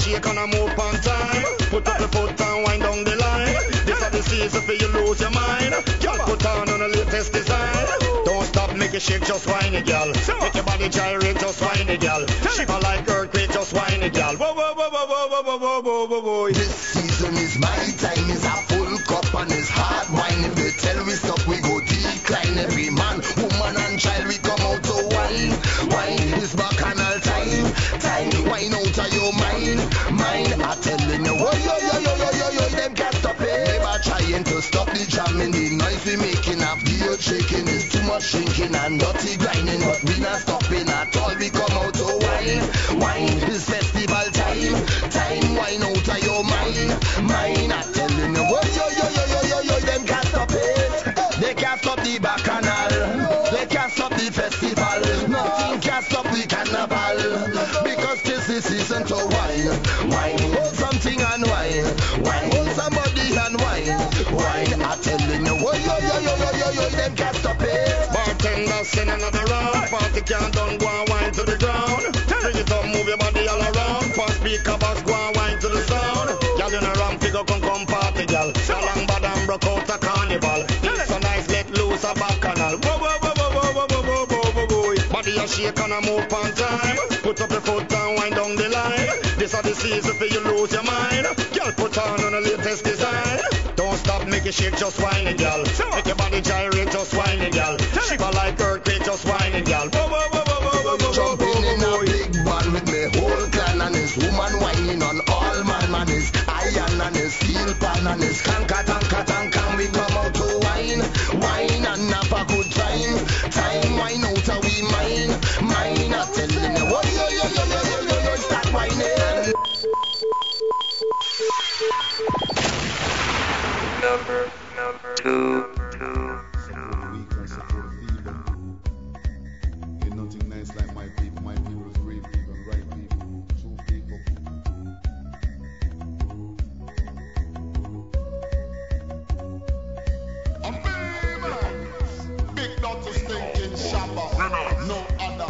shake and a move on time. Put up your foot and wind down the line. This is the season for you lose your mind. Girl, put on on the latest design. Don't stop, make it shake, just whine it, girl. Make your body gyrate, just whine it, girl. Shiver like earthquake, just whine it, girl. Whoa, whoa, whoa, whoa, whoa, whoa, whoa, whoa, whoa, whoa. This season is my time, is a full cup and it's hard wine. If they tell we stop, we go decline. Every man, woman and child, we come out to wine. Wine is bacchanal time, time. Wine out of your mind, mind. I telling you, oh, yo, yo, yo, yo, yo, yo, them can't stop it. Never trying to stop the jamming, the noise we making, up the earth shaking. Is too much drinking and dirty grinding, but we not stopping at all. We come out to wine, wine is festival time, time. Wine out of your mind, mind. I telling you, oh, yo, yo, yo, yo, yo, yo, them can't stop it. They can't stop the bacchanal, they can't stop the festival. Nothing can stop the carnival, because this is season to wine, wine. Hold something and wine, wine. Hold somebody and wine, wine. I telling you, oh, yo, yo, yo, yo, yo, yo, them can't stop it. Bartender send another round, party can't done, go and wine to the ground. Bring it up, move your body all around. Pass speaker box, go and wine to the sound. Girl, you know ram, pick up, come, come party, girl. So long bad and broke out a carnival. It's so nice, let loose a bacchanal. Whoa, whoa, whoa, whoa, whoa, whoa, whoa, whoa, whoa, whoa. Body a shake and a move on time. Put up your foot and wind down the line. This is the season for you lose your mind. Girl, put on on the latest design. Don't stop, make it shake, just whine it, girl. Make your body gyrate, just whine it, girl. Shiver like earthquake, just whine it, girl. Whoa, whoa, whoa, whoa, whoa, whoa, whoa. Jumping in a big band with me whole clan and his woman whining on all man, man his iron and his steel pan and his canka tanka tanka. We come out to wine, wine and have a good time, time. Wine out of we mine, mine. I telling you, oh, yo, yo, yo, yo, yo, yo, yo, start whining. Number, number two, two. Ain't nothing nice like my people. My people is brave people, right people, true people. I'm famous. Big Doctor Stinking Shabba. No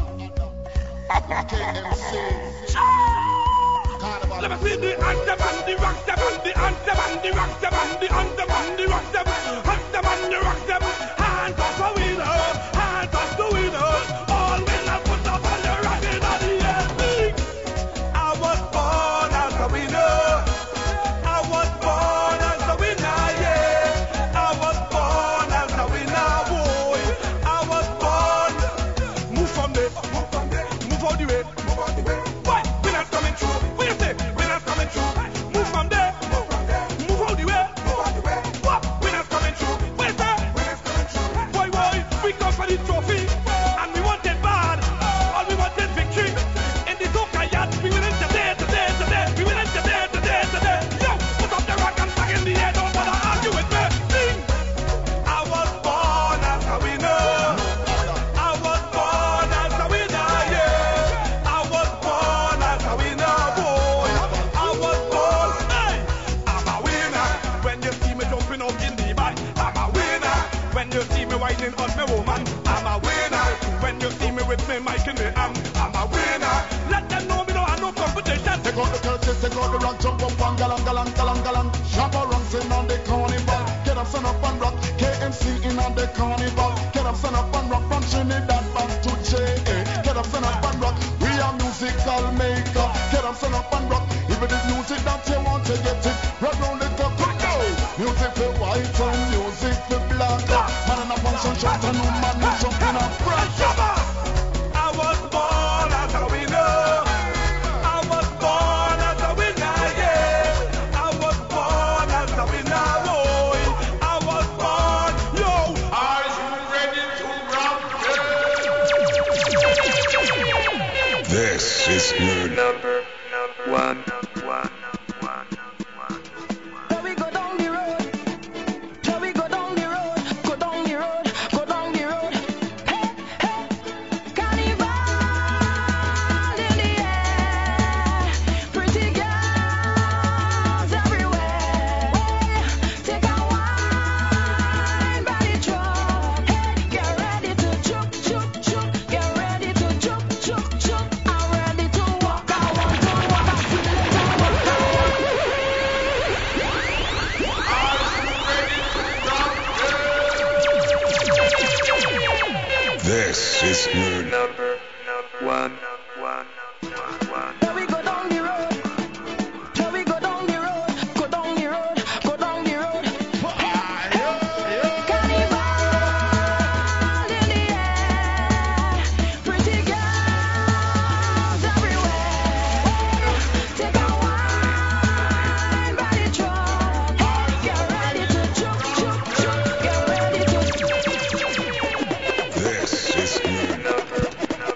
other. K M C. Carnival. Let me see the anthem and the rock them and the anthem and the rock them and the anthem and the rock them. Anthem and the rock them. Hands off the winner. Hands off the winner. All winners put up on the rock in the air. I was born as a winner. I was born as a winner, yeah. I was born as a winner, boy. I was born. Move from there. Move from there. Move out the way. Move out the way. Why? Winners coming through. What you say? Winners coming through. Move from there. Move from there. Move out the way. Move out the way. What? Winners coming through. What you say? Winners coming through. Boy, boy, we come for the trophy, and we want it bad. All we want is victory. In the Zoka yacht, we winning today, today, today. We winning today, today, today. Yo, put up the rock and flag in the air. Don't bother argue with me. Sing. I was born as a winner. I was born as a winner, yeah. I was born as a winner, boy. I was born, hey. I'm a winner. When you see me jumping up in the band, I'm a winner. When you see me whining on me woman, I'm a winner. When you see me with me mic in the hand, I'm a winner. Let them know me no have no competition. Take out the curtains, take out the rock, jump up and galang, galang, galang, galang. Shabba runs in on the carnival. Get up, son up and rock. K M C in on the carnival. Get up, son up and rock from Trinidad back to J A. Get up, son up and rock. We are musical maker. Get up, son up and rock. If it is music that you want to get it, rock round the clock, quick go. Music for white and music for black. Man in a function shot and no man is jumping up front. Shabba! I was born as a winner. I was born as a winner, yeah. I was born as a winner, boy. I was born, yo. Are you ready to rock? This is good. Number, number one, one, one, one. Shall we go down the road? Shall we go down the road? Go down the road, go down the road. This is good. Number one. One. One. Shall we go down the road? Shall we go down the road? Go down the road. Go down the road. Carnival in the air. Pretty girls everywhere. Take a wine by the truck. Get ready to jump, jump, jump. Get ready to. This is good. Number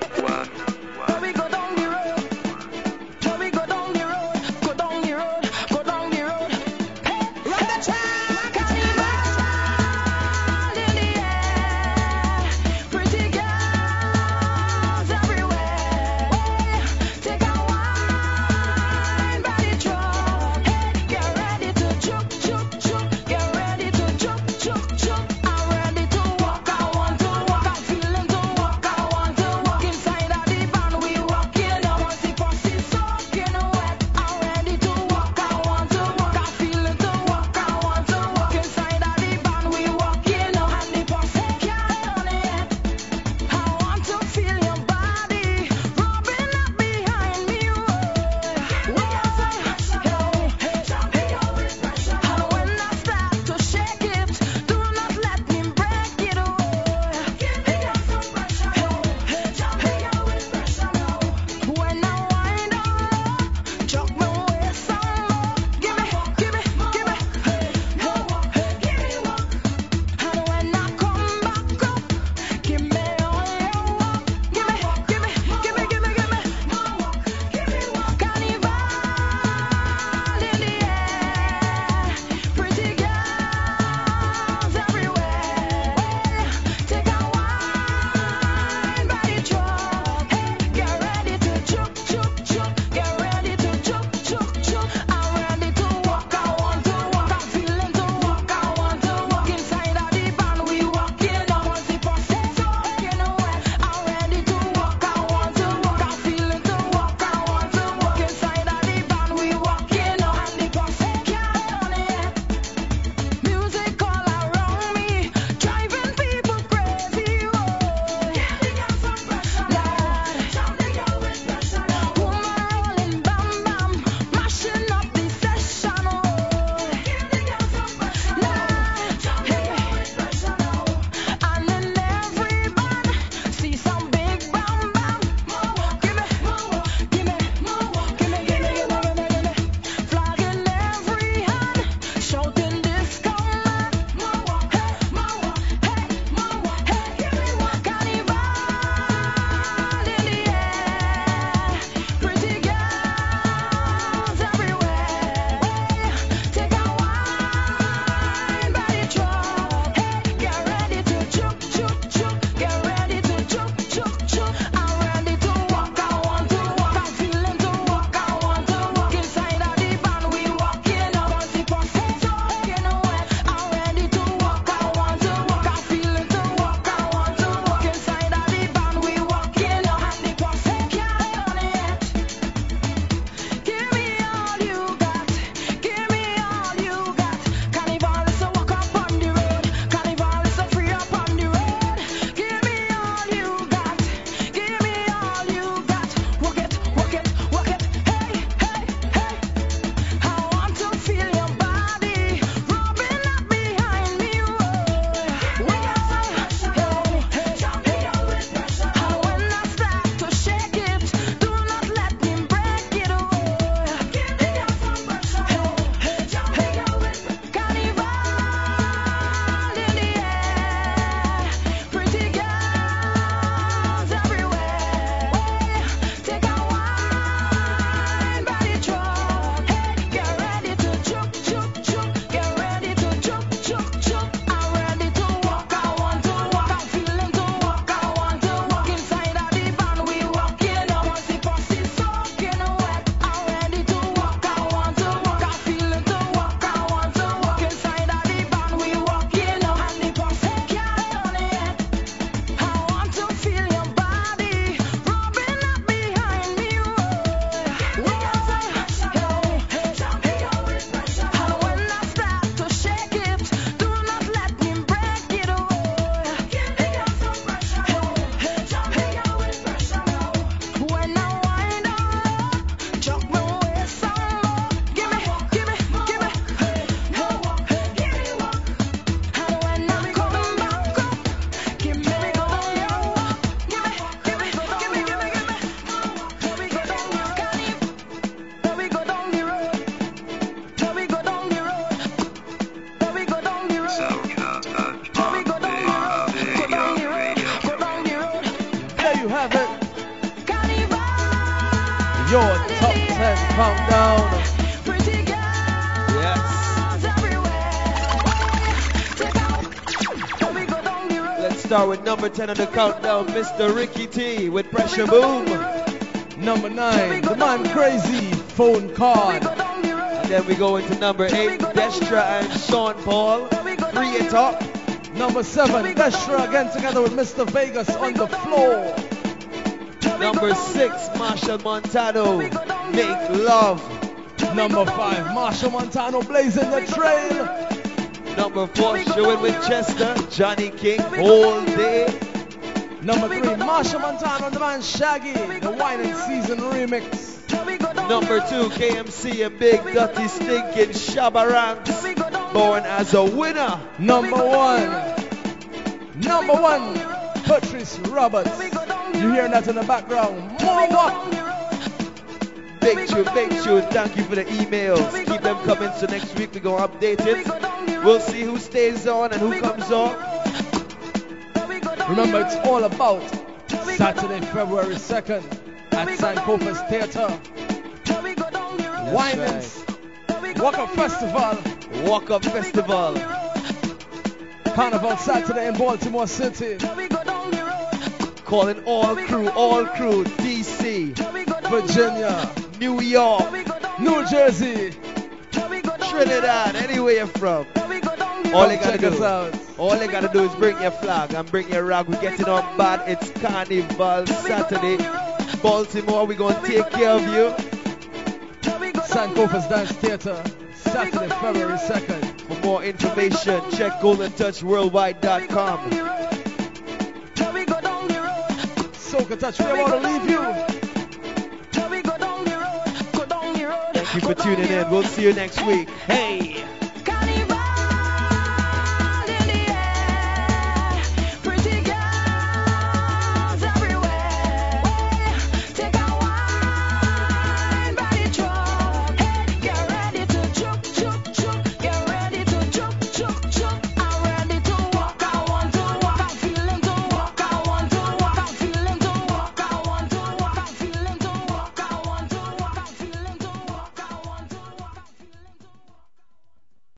Your top ten countdown. Let's start with number ten on the countdown, Mister Ricky T with Pressure Boom. Number nine, The Man Crazy, Phone Card. And then we go into number eight, Destra and Sean Paul, Free It Up. Number seven, Destra again together with Mister Vegas on the floor. Number six, Marshall Montano, Make Love. Number five, Marshall Montano, Blazing the Trail. Number four, Showing Winchester, Johnny King, Whole Day. Number three, Marshall Montano and the man Shaggy, the Wine and Season remix. Number two, K M C and Big Dirty Stinking Shabba Ranks, Born as a Winner. Number one, number one, Patrice Roberts. You hear that in the background? More walk. Big tune, big tune. Thank you for the emails. Keep them coming. So next week we're going to update it. We'll see who stays on and who comes on. Remember, it's all about Saturday, February second at Sankofa's Theatre. Winans, right. Walk Up Festival. Walk Up Festival. Carnival Saturday in Baltimore City. Calling all crew, all crew, D C, Virginia, New York, New Jersey, Trinidad, anywhere you're from. All they gotta do, all they gotta do is bring your flag and bring your rag. We're getting on bad. It's Carnival Saturday. Baltimore, we're gonna take care of you. Sankofa's Dance Theatre, Saturday, February second. For more information, check golden touch worldwide dot com. Soca Touch, we're about to leave you. Thank you for tuning in. We'll see you next week. Hey!